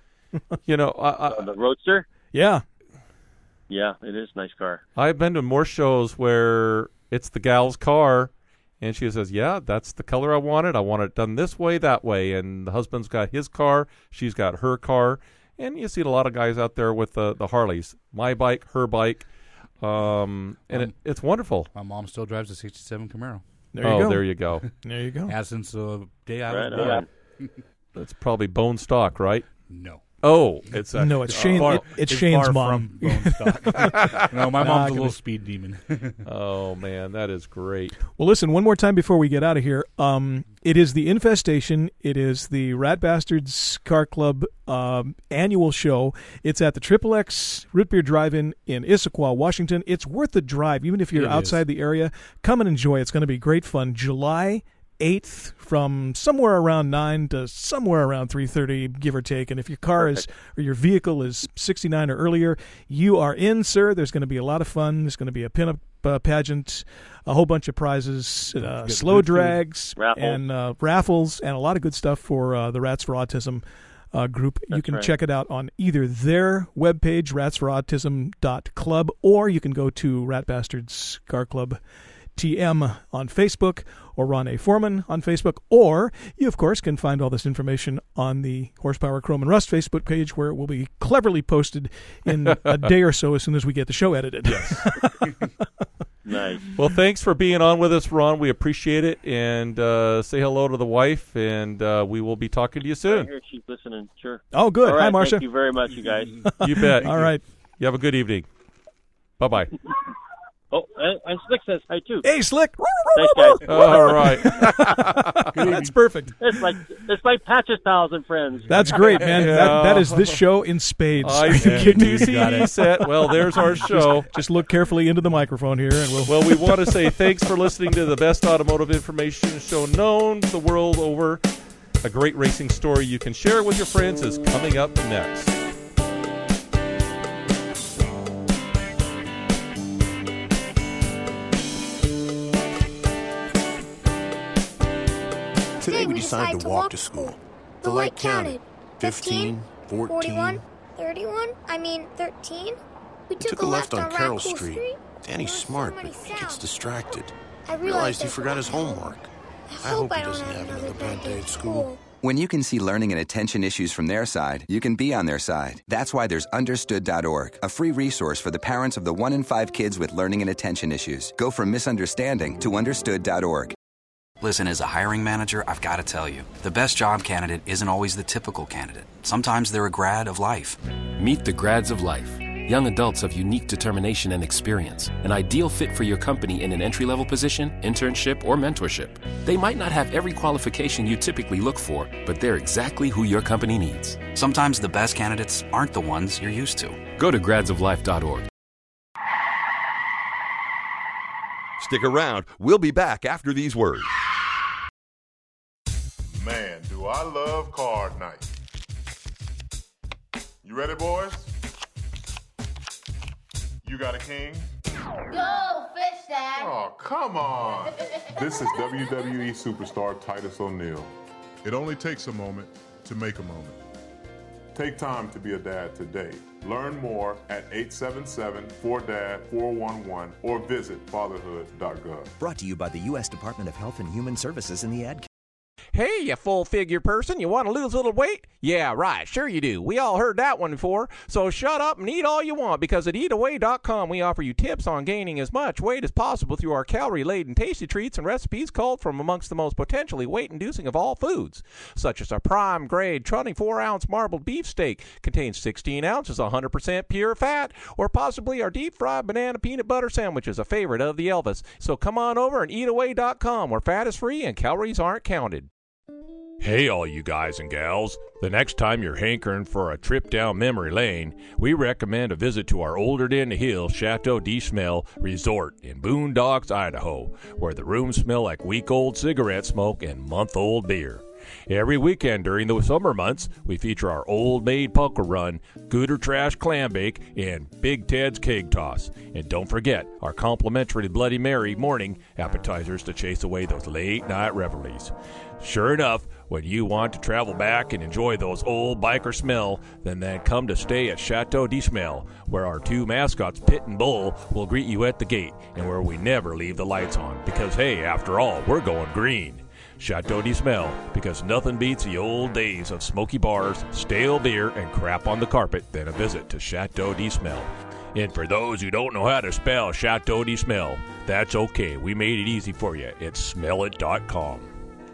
The Roadster?
Yeah.
Yeah, it is a nice car.
I've been to more shows where it's the gal's car, and she says, yeah, that's the color I wanted. I want it done this way, that way. And the husband's got his car. She's got her car. And you see a lot of guys out there with the Harleys. My bike, her bike. It's wonderful.
My mom still drives a 67 Camaro.
There you go.
There you go.
There you go.
Has since the day I was born.
That's probably bone stock, right?
No.
Oh, it's
Shane. It's Shane's mom.
From bone stock. No, my mom's a little speed demon.
Oh man, that is great.
Well, listen, one more time before we get out of here. It is the Infestation. It is the Rat Bastards Car Club annual show. It's at the XXX Root Beer Drive-In in Issaquah, Washington. It's worth the drive, even if you're outside the area. Come and enjoy. It's going to be great fun. July 8th from somewhere around 9 to somewhere around 3:30, give or take. And if your car or your vehicle is 69 or earlier, you are in, sir. There's going to be a lot of fun. There's going to be a pinup pageant, a whole bunch of prizes, slow drags, raffles, and a lot of good stuff for the Rats for Autism group. You can check it out on either their webpage, ratsforautism.club, or you can go to Rat Bastards Car Club TM on Facebook, or Ron A. Foreman on Facebook, or you, of course, can find all this information on the Horsepower, Chrome, and Rust Facebook page, where it will be cleverly posted in a day or so as soon as we get the show edited.
Yes.
Nice.
Well, thanks for being on with us, Ron. We appreciate it, and say hello to the wife, and we will be talking to you soon.
I hear she's listening. Sure.
Oh, good.
All right,
Hi, Marcia.
Thank you very much, you guys.
You bet.
All right.
You have a good evening. Bye-bye.
Oh, and Slick says hi too.
Hey, Slick.
Thanks, guys.
All right.
That's perfect.
It's like Patches, Pals, and Friends.
That's great, man.
Yeah.
That is this show in spades.
I see. New CD set. Well, there's our show.
Just look carefully into the microphone here, and we'll.
Well, we want to say thanks for listening to the best automotive information show known the world over. A great racing story you can share with your friends is coming up next.
Today we decided to walk to school.
The light counted.
15, 14.
41, 31, 13. We
Took a left on Carroll
Radical
Street. Danny's
There were
smart,
so
but
many
he gets
sounds.
distracted.
I
Realized he
there's
forgot his
something.
homework.
I hope he doesn't have another bad day at school.
When you can see learning and attention issues from their side, you can be on their side. That's why there's Understood.org, a free resource for the parents of the 1 in 5 kids with learning and attention issues. Go from misunderstanding to Understood.org.
Listen, as a hiring manager, I've got to tell you, the best job candidate isn't always the typical candidate. Sometimes they're a grad of life.
Meet the grads of life. Young adults of unique determination and experience. An ideal fit for your company in an entry-level position, internship, or mentorship. They might not have every qualification you typically look for, but they're exactly who your company needs.
Sometimes the best candidates aren't the ones you're used to.
Go to gradsoflife.org.
Stick around. We'll be back after these words.
Man, do I love card night. You ready, boys? You got a king?
Go, Fish Dad.
Oh, come on. This is WWE superstar Titus O'Neil. It only takes a moment to make a moment. Take time to be a dad today. Learn more at 877-4DAD-411 or visit fatherhood.gov.
Brought to you by the U.S. Department of Health and Human Services and the Ad.
Hey, you full-figure person, you want to lose a little weight? Yeah, right, sure you do. We all heard that one before. So shut up and eat all you want, because at eataway.com we offer you tips on gaining as much weight as possible through our calorie-laden tasty treats and recipes culled from amongst the most potentially weight-inducing of all foods, such as our prime-grade 24-ounce marbled beef steak, contains 16 ounces, 100% pure fat, or possibly our deep-fried banana peanut butter sandwich is a favorite of the Elvis. So come on over and eataway.com, where fat is free and calories aren't counted.
Hey, all you guys and gals. The next time you're hankering for a trip down memory lane, we recommend a visit to our Older Than the Hill Chateau de Smell Resort in Boondocks, Idaho, where the rooms smell like week-old cigarette smoke and month-old beer. Every weekend during the summer months, we feature our Old Maid Puckle Run, Gooder Trash Clam Bake, and Big Ted's Keg Toss. And don't forget our complimentary Bloody Mary morning appetizers to chase away those late-night revelries. Sure enough, when you want to travel back and enjoy those old biker smell, then come to stay at Chateau de Smell, where our two mascots, Pit and Bull, will greet you at the gate, and where we never leave the lights on, because hey, after all, we're going green. Chateau de Smell, because nothing beats the old days of smoky bars, stale beer, and crap on the carpet than a visit to Chateau de Smell. And for those who don't know how to spell Chateau de Smell, that's okay. We made it easy for you. It's smellit.com.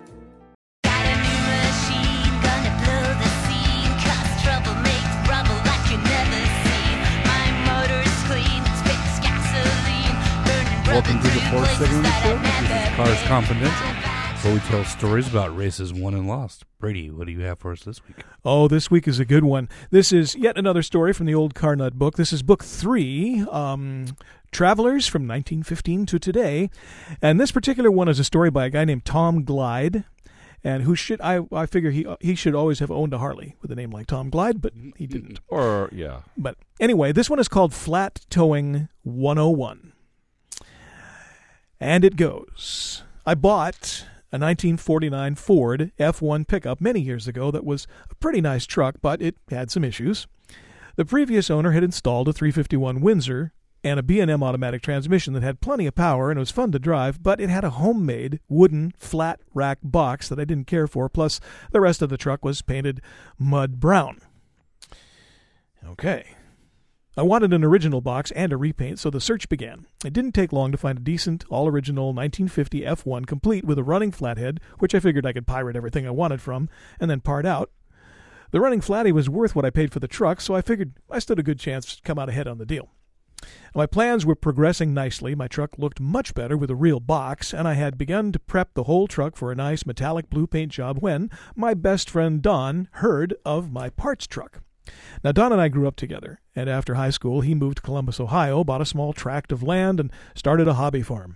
Welcome to the fourth segment of the show. This is Cars Confidential, where we tell stories about races won and lost. Brady, what do you have for us this week?
Oh, this week is a good one. This is yet another story from the Old Car Nut book. This is book 3, Travelers from 1915 to Today. And this particular one is a story by a guy named Tom Glide. And who should I figure he should always have owned a Harley with a name like Tom Glide, but he didn't.
Or, yeah.
But anyway, this one is called Flat Towing 101. And it goes. I bought a 1949 Ford F1 pickup many years ago that was a pretty nice truck, but it had some issues. The previous owner had installed a 351 Windsor and a B&M automatic transmission that had plenty of power and was fun to drive, but it had a homemade wooden flat rack box that I didn't care for, plus the rest of the truck was painted mud brown. Okay. I wanted an original box and a repaint, so the search began. It didn't take long to find a decent, all-original 1950 F1 complete with a running flathead, which I figured I could pirate everything I wanted from, and then part out. The running flatty was worth what I paid for the truck, so I figured I stood a good chance to come out ahead on the deal. My plans were progressing nicely. My truck looked much better with a real box, and I had begun to prep the whole truck for a nice metallic blue paint job when my best friend Don heard of my parts truck. Now, Don and I grew up together, and after high school, he moved to Columbus, Ohio, bought a small tract of land, and started a hobby farm.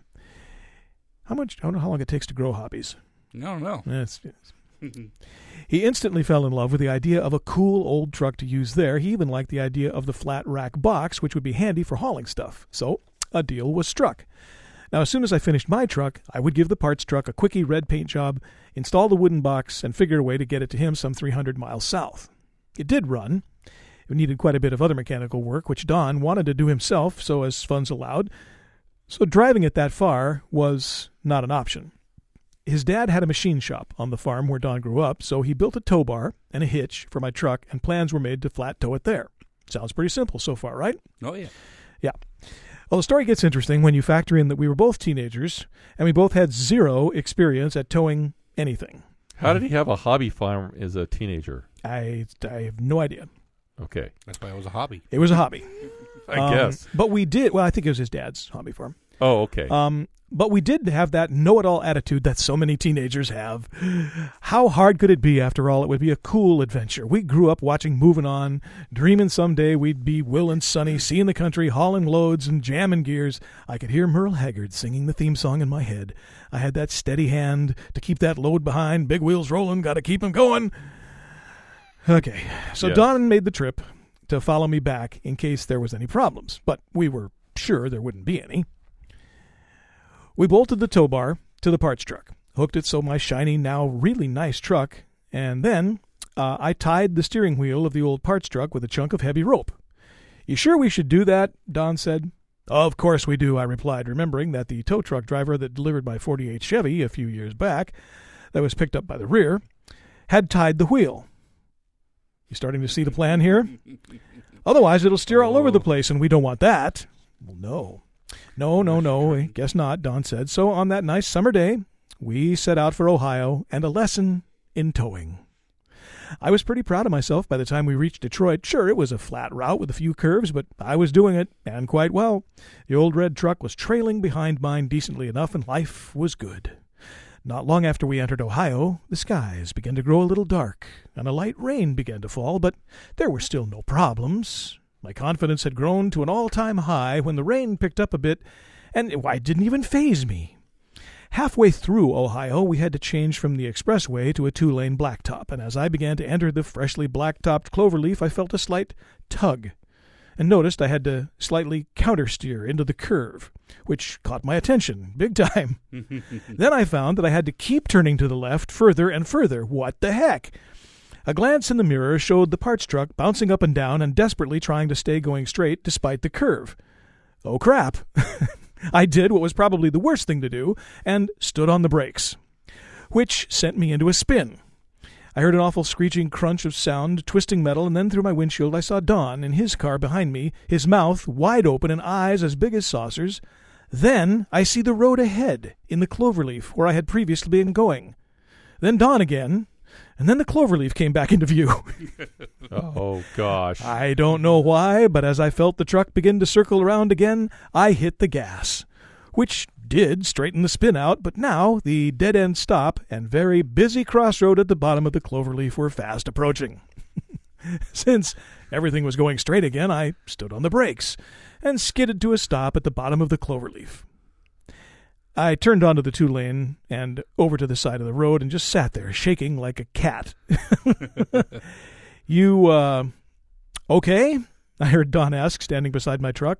I don't know how long it takes to grow hobbies.
I don't know.
Yes. He instantly fell in love with the idea of a cool old truck to use there. He even liked the idea of the flat rack box, which would be handy for hauling stuff. So a deal was struck. Now, as soon as I finished my truck, I would give the parts truck a quickie red paint job, install the wooden box, and figure a way to get it to him some 300 miles south. It did run. It needed quite a bit of other mechanical work, which Don wanted to do himself, so as funds allowed. So driving it that far was not an option. His dad had a machine shop on the farm where Don grew up, so he built a tow bar and a hitch for my truck, and plans were made to flat tow it there. Sounds pretty simple so far, right?
Oh, yeah.
Yeah. Well, the story gets interesting when you factor in that we were both teenagers, and we both had zero experience at towing anything.
How did he have a hobby farm as a teenager?
I have no idea.
Okay.
That's why it was a hobby.
It was a hobby.
I guess.
But we did, well, I think it was his dad's hobby farm.
Oh, okay.
But we did have that know-it-all attitude that so many teenagers have. How hard could it be, after all? It would be a cool adventure. We grew up watching Moving On, dreaming someday we'd be Will and Sonny, seeing the country, hauling loads and jamming gears. I could hear Merle Haggard singing the theme song in my head. I had that steady hand to keep that load behind. Big wheels rolling, got to keep 'em going. Okay, so
Yes.
Don made the trip to follow me back in case there was any problems, but we were sure there wouldn't be any. We bolted the tow bar to the parts truck, hooked it so my shiny, now really nice truck, and then I tied the steering wheel of the old parts truck with a chunk of heavy rope. You sure we should do that? Don said. Of course we do, I replied, remembering that the tow truck driver that delivered my 48 Chevy a few years back, that was picked up by the rear, had tied the wheel. You starting to see the plan here? Otherwise, it'll steer all over the place, and we don't want that. Well, no. No, I guess not, Don said. So on that nice summer day, we set out for Ohio and a lesson in towing. I was pretty proud of myself by the time we reached Detroit. Sure, it was a flat route with a few curves, but I was doing it, and quite well. The old red truck was trailing behind mine decently enough, and life was good. Not long after we entered Ohio, the skies began to grow a little dark, and a light rain began to fall, but there were still no problems. My confidence had grown to an all-time high when the rain picked up a bit, and it didn't even faze me. Halfway through Ohio, we had to change from the expressway to a 2-lane blacktop, and as I began to enter the freshly blacktopped Cloverleaf, I felt a slight tug, and noticed I had to slightly countersteer into the curve, which caught my attention big time. Then I found that I had to keep turning to the left further and further. What the heck? A glance in the mirror showed the parts truck bouncing up and down and desperately trying to stay going straight despite the curve. Oh, crap. I did what was probably the worst thing to do and stood on the brakes, which sent me into a spin. I heard an awful screeching crunch of sound, twisting metal, and then through my windshield I saw Don in his car behind me, his mouth wide open and eyes as big as saucers. Then I see the road ahead in the Cloverleaf where I had previously been going. Then Don again, and then the Cloverleaf came back into view.
Oh, gosh.
I don't know why, but as I felt the truck begin to circle around again, I hit the gas, which did straighten the spin out, but now the dead-end stop and very busy crossroad at the bottom of the Cloverleaf were fast approaching. Since everything was going straight again, I stood on the brakes and skidded to a stop at the bottom of the Cloverleaf. I turned onto the 2-lane and over to the side of the road and just sat there, shaking like a cat. You, okay? I heard Don ask, standing beside my truck.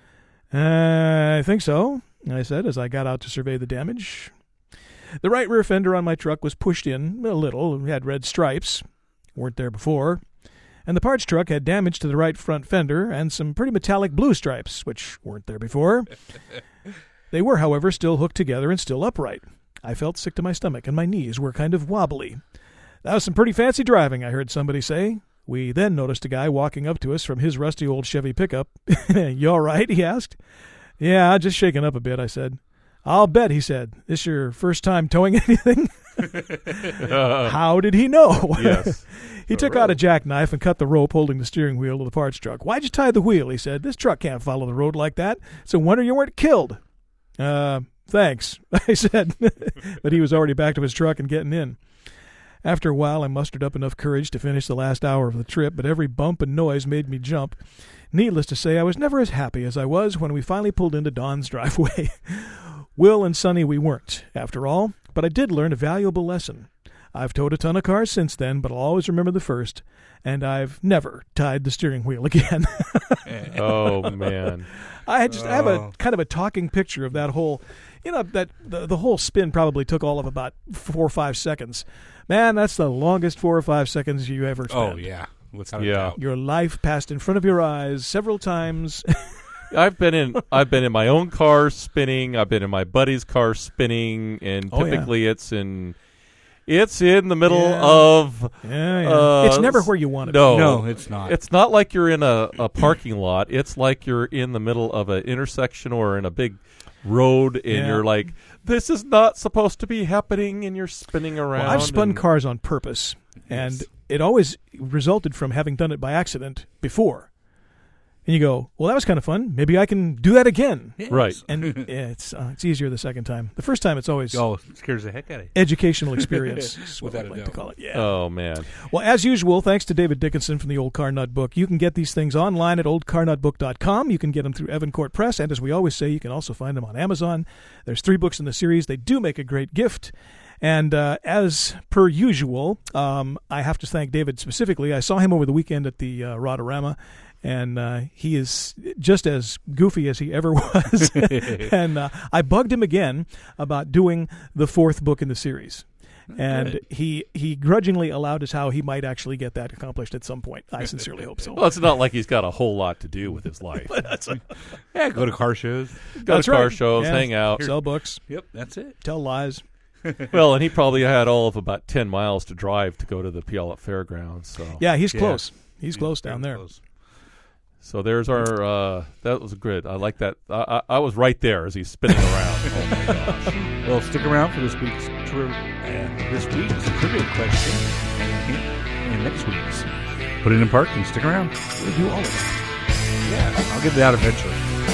I think so, I said as I got out to survey the damage. The right rear fender on my truck was pushed in a little. It had red stripes. Weren't there before. And the parts truck had damage to the right front fender and some pretty metallic blue stripes, which weren't there before. They were, however, still hooked together and still upright. I felt sick to my stomach, and my knees were kind of wobbly. That was some pretty fancy driving, I heard somebody say. We then noticed a guy walking up to us from his rusty old Chevy pickup. You all right? He asked. Yeah, just shaken up a bit, I said. I'll bet, he said. This your first time towing anything? How did he know?
Yes.
He took out a jackknife and cut the rope holding the steering wheel of the parts truck. "Why'd you tie the wheel?" he said. "This truck can't follow the road like that. It's a wonder you weren't killed." Thanks, I said. But he was already back to his truck and getting in. After a while, I mustered up enough courage to finish the last hour of the trip, but every bump and noise made me jump. Needless to say, I was never as happy as I was when we finally pulled into Don's driveway. Will and Sonny we weren't, after all, but I did learn a valuable lesson. I've towed a ton of cars since then, but I'll always remember the first, and I've never tied the steering wheel again.
Oh, man.
I have a kind of a talking picture of that whole, that the whole spin probably took all of about 4 or 5 seconds. Man, that's the longest 4 or 5 seconds you ever spent.
Oh, yeah. Without a doubt.
Your life passed in front of your eyes several times.
I've been in my own car spinning. I've been in my buddy's car spinning, and typically it's in the middle of.
Yeah. It's never where you want it.
No, it's not.
It's not like you're in a parking lot. It's like you're in the middle of an intersection or in a big road, and you're like, this is not supposed to be happening, and you're spinning around.
Well, I've spun cars on purpose, and it always resulted from having done it by accident before. And you go, well, that was kind of fun. Maybe I can do that again.
Yes.
Right.
And it's easier the second time. The first time, it's always
it scares the heck out of you.
Educational experience, is what
Without
I'd
a
like
doubt.
to call it. Yeah.
Oh, man.
Well, as usual, thanks to David Dickinson from the Old Car Nut Book. You can get these things online at oldcarnutbook.com. You can get them through Evancourt Press, and as we always say, you can also find them on Amazon. There's 3 books in the series. They do make a great gift. And as per usual, I have to thank David specifically. I saw him over the weekend at the Rodorama, and he is just as goofy as he ever was. And I bugged him again about doing the 4th book in the series. And he grudgingly allowed us how he might actually get that accomplished at some point. I sincerely hope so.
Well, it's not like he's got a whole lot to do with his life.
Go to car shows.
Go to car shows, hang out.
Sell books.
Yep, that's it.
Tell lies.
Well, and he probably had all of about 10 miles to drive to go to the Puyallup Fairgrounds. So.
Yeah, he's close. He's close down there.
Close.
So there's our, that was good. I like that. I was right there as he's spinning around. Oh, my gosh.
Well, stick around for this week's trivia question and next week's. Put it in park and stick around.
We'll do all of it.
Yeah, I'll get that eventually.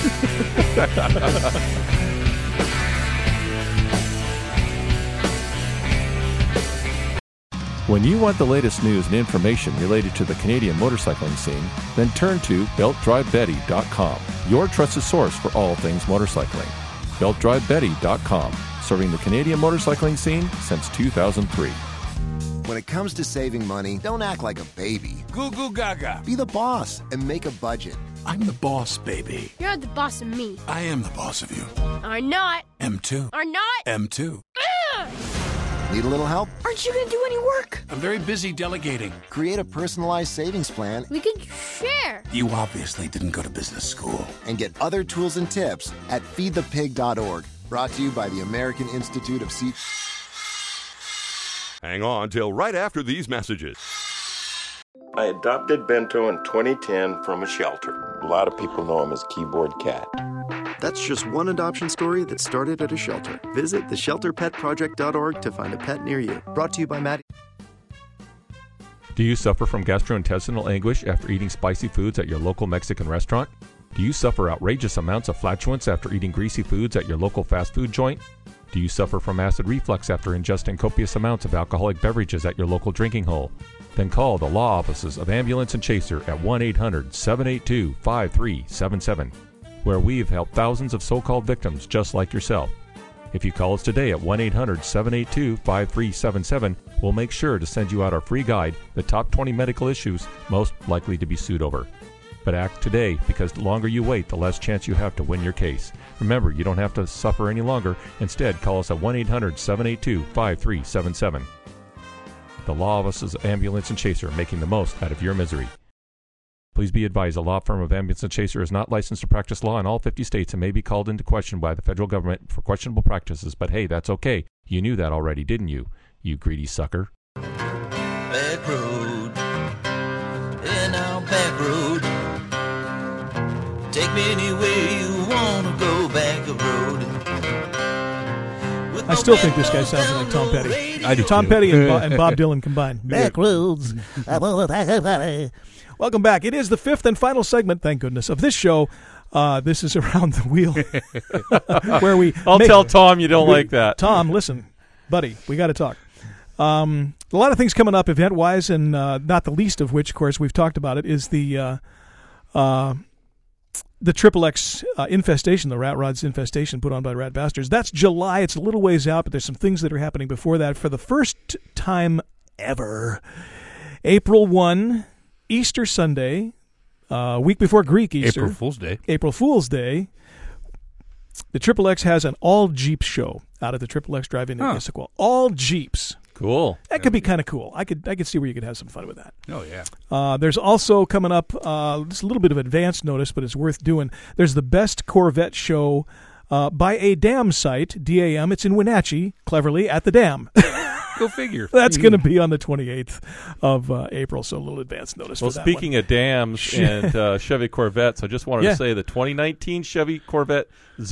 When you want the latest news and information related to the Canadian motorcycling scene, then turn to BeltDriveBetty.com, your trusted source for all things motorcycling. BeltDriveBetty.com, serving the Canadian motorcycling scene since 2003.
When it comes to saving money, don't act like a baby.
Goo goo gaga.
Be the boss and make a budget.
I'm the boss, baby.
You're the boss of me.
I am the boss of you.
Are not.
M2.
Are not.
M2.
Ugh!
Need a little help?
Aren't you going to do any work?
I'm very busy delegating.
Create a personalized savings plan.
We could share.
You obviously didn't go to business school.
And get other tools and tips at feedthepig.org. Brought to you by the American Institute of
Hang on till right after these messages.
I adopted Bento in 2010 from a shelter. A lot of people know him as Keyboard Cat.
That's just one adoption story that started at a shelter. Visit theshelterpetproject.org to find a pet near you. Brought to you by Maddie.
Do you suffer from gastrointestinal anguish after eating spicy foods at your local Mexican restaurant? Do you suffer outrageous amounts of flatulence after eating greasy foods at your local fast food joint? Do you suffer from acid reflux after ingesting copious amounts of alcoholic beverages at your local drinking hole? Then call the law offices of Ambulance and Chaser at 1-800-782-5377, where we've helped thousands of so-called victims just like yourself. If you call us today at 1-800-782-5377, we'll make sure to send you out our free guide, The Top 20 Medical Issues Most Likely to be Sued Over. But act today, because the longer you wait, the less chance you have to win your case. Remember, you don't have to suffer any longer. Instead, call us at 1-800-782-5377. The law offices of Ambulance and Chaser, making the most out of your misery. Please be advised, the law firm of Ambulance and Chaser is not licensed to practice law in all 50 states and may be called into question by the federal government for questionable practices. But hey, that's okay. You knew that already, didn't you? You greedy sucker.
Back road, yeah, now back road. Take me anywhere you wanna go, back a road.
I still think this guy sounds like Tom Petty.
I do
Tom
too.
Petty and Bob Dylan combined. Back roads. Welcome back. It is the fifth and final segment, thank goodness, of this show. This is Around the Wheel, where we.
I'll tell Tom you don't like that.
Tom, listen, buddy, we got to talk. A lot of things coming up event-wise, and not the least of which, of course, we've talked about it, is the XXX infestation, the Rat Rods infestation put on by Rat Bastards. That's July. It's a little ways out, but there's some things that are happening before that. For the first time ever, April 1, Easter Sunday, week before Greek Easter.
April Fool's Day.
April Fool's Day. The XXX has an all-Jeep show out at the XXX Drive-In in Issaquah. All Jeeps.
Cool.
That could be kind of cool. I could see where you could have some fun with that.
Oh, yeah.
There's also coming up just a little bit of advance notice, but it's worth doing. There's the Best Corvette show by a dam site, DAM. It's in Wenatchee, cleverly, at the dam.
Go figure.
That's going to be on the 28th of April, so a little advance notice for that one.
Well, speaking of dams and Chevy Corvettes, I just wanted to say the 2019 Chevy Corvette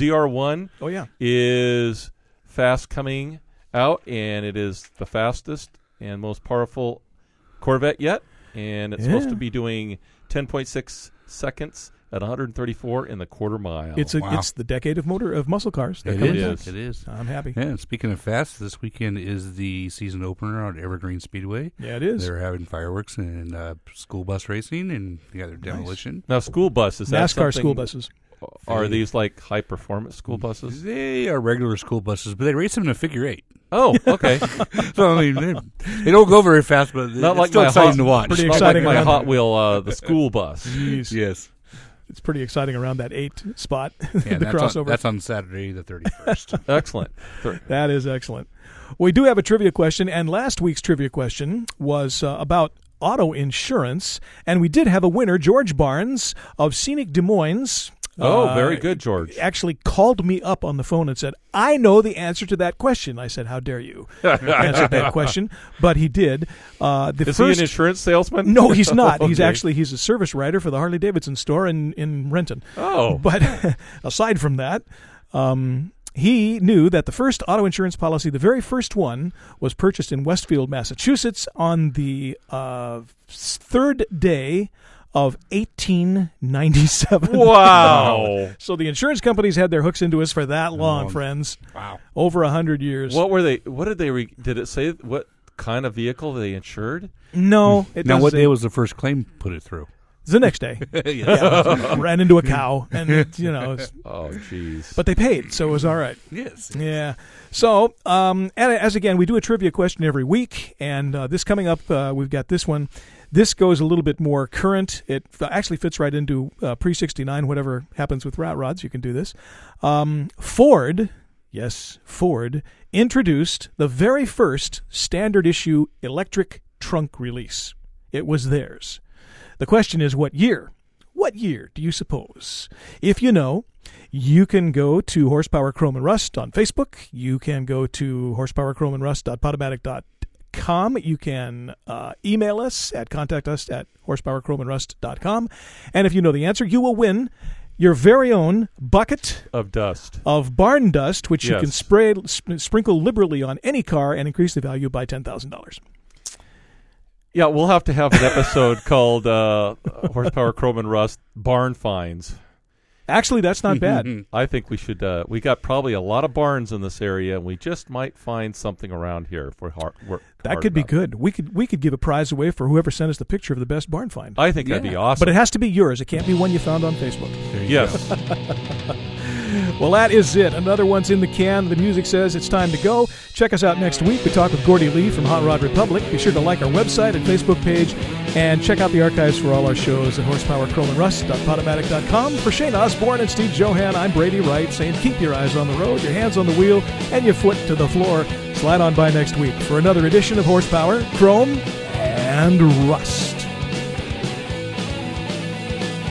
ZR1 is fast coming out, and it is the fastest and most powerful Corvette yet, and it's supposed to be doing 10.6 seconds at 134 in the quarter mile.
It's the decade of muscle cars.
It is. It is.
I'm happy.
Yeah, and speaking of fast, this weekend is the season opener on Evergreen Speedway.
Yeah, it is.
They're having fireworks and school bus racing, and they got their demolition.
Now, school buses.
NASCAR school buses.
Are these like high-performance school buses?
They are regular school buses, but they race them in a figure eight.
Oh, okay.
So, I mean, they don't go very fast, but
not
it's
like
still exciting to watch.
Pretty
not
exciting.
Like my Hot Wheel, the school bus.
Jeez.
Yes.
It's pretty exciting around that 8 spot,
Yeah,
the crossover.
That's on Saturday the 31st.
Excellent.
That is excellent. We do have a trivia question, and last week's trivia question was about auto insurance, and we did have a winner, George Barnes of Scenic Des Moines.
Oh, very good, George.
Actually called me up on the phone and said, I know the answer to that question. I said, how dare you answer that question? But he did.
Is he an insurance salesman?
No, he's not.
Okay.
He's a service writer for the Harley-Davidson store in Renton.
Oh.
But aside from that, he knew that the first auto insurance policy, the very first one, was purchased in Westfield, Massachusetts on the third day of 1897.
Wow.
So the insurance companies had their hooks into us for that long, friends.
Wow.
Over 100 years.
What were they? What did they? Did it say what kind of vehicle they insured?
No.
Now, what day was the first claim put it through?
The next day. Yeah, ran into a cow, and
oh, jeez.
But they paid, so it was all right.
Yes.
Yeah. So, as again, we do a trivia question every week, and this coming up, we've got this one. This goes a little bit more current. It actually fits right into pre-69, whatever happens with rat rods. You can do this. Ford introduced the very first standard issue electric trunk release. It was theirs. The question is, what year? What year do you suppose? If you know, you can go to Horsepower Chrome and Rust on Facebook. You can go to horsepowerchromeandrust.podomatic.com. You can email us at contactus@horsepowerchromeandrust.com. And if you know the answer, you will win your very own bucket
of dust,
of barn dust, which you can sprinkle liberally on any car and increase the value by $10,000.
Yeah, we'll have to have an episode called Horsepower Chrome and Rust Barn Finds.
Actually, that's not bad.
I think we should. We got probably a lot of barns in this area, and we just might find something around here for work.
That could be good. We could give a prize away for whoever sent us the picture of the best barn find.
I think that'd be awesome.
But it has to be yours. It can't be one you found on Facebook.
Yes.
Well, that is it. Another one's in the can. The music says it's time to go. Check us out next week. We talk with Gordy Lee from Hot Rod Republic. Be sure to like our website and Facebook page, and check out the archives for all our shows at horsepowerchromeandrust.podomatic.com. For Shane Osborne and Steve Johan, I'm Brady Wright, saying keep your eyes on the road, your hands on the wheel, and your foot to the floor. Slide on by next week for another edition of Horsepower, Chrome, and Rust.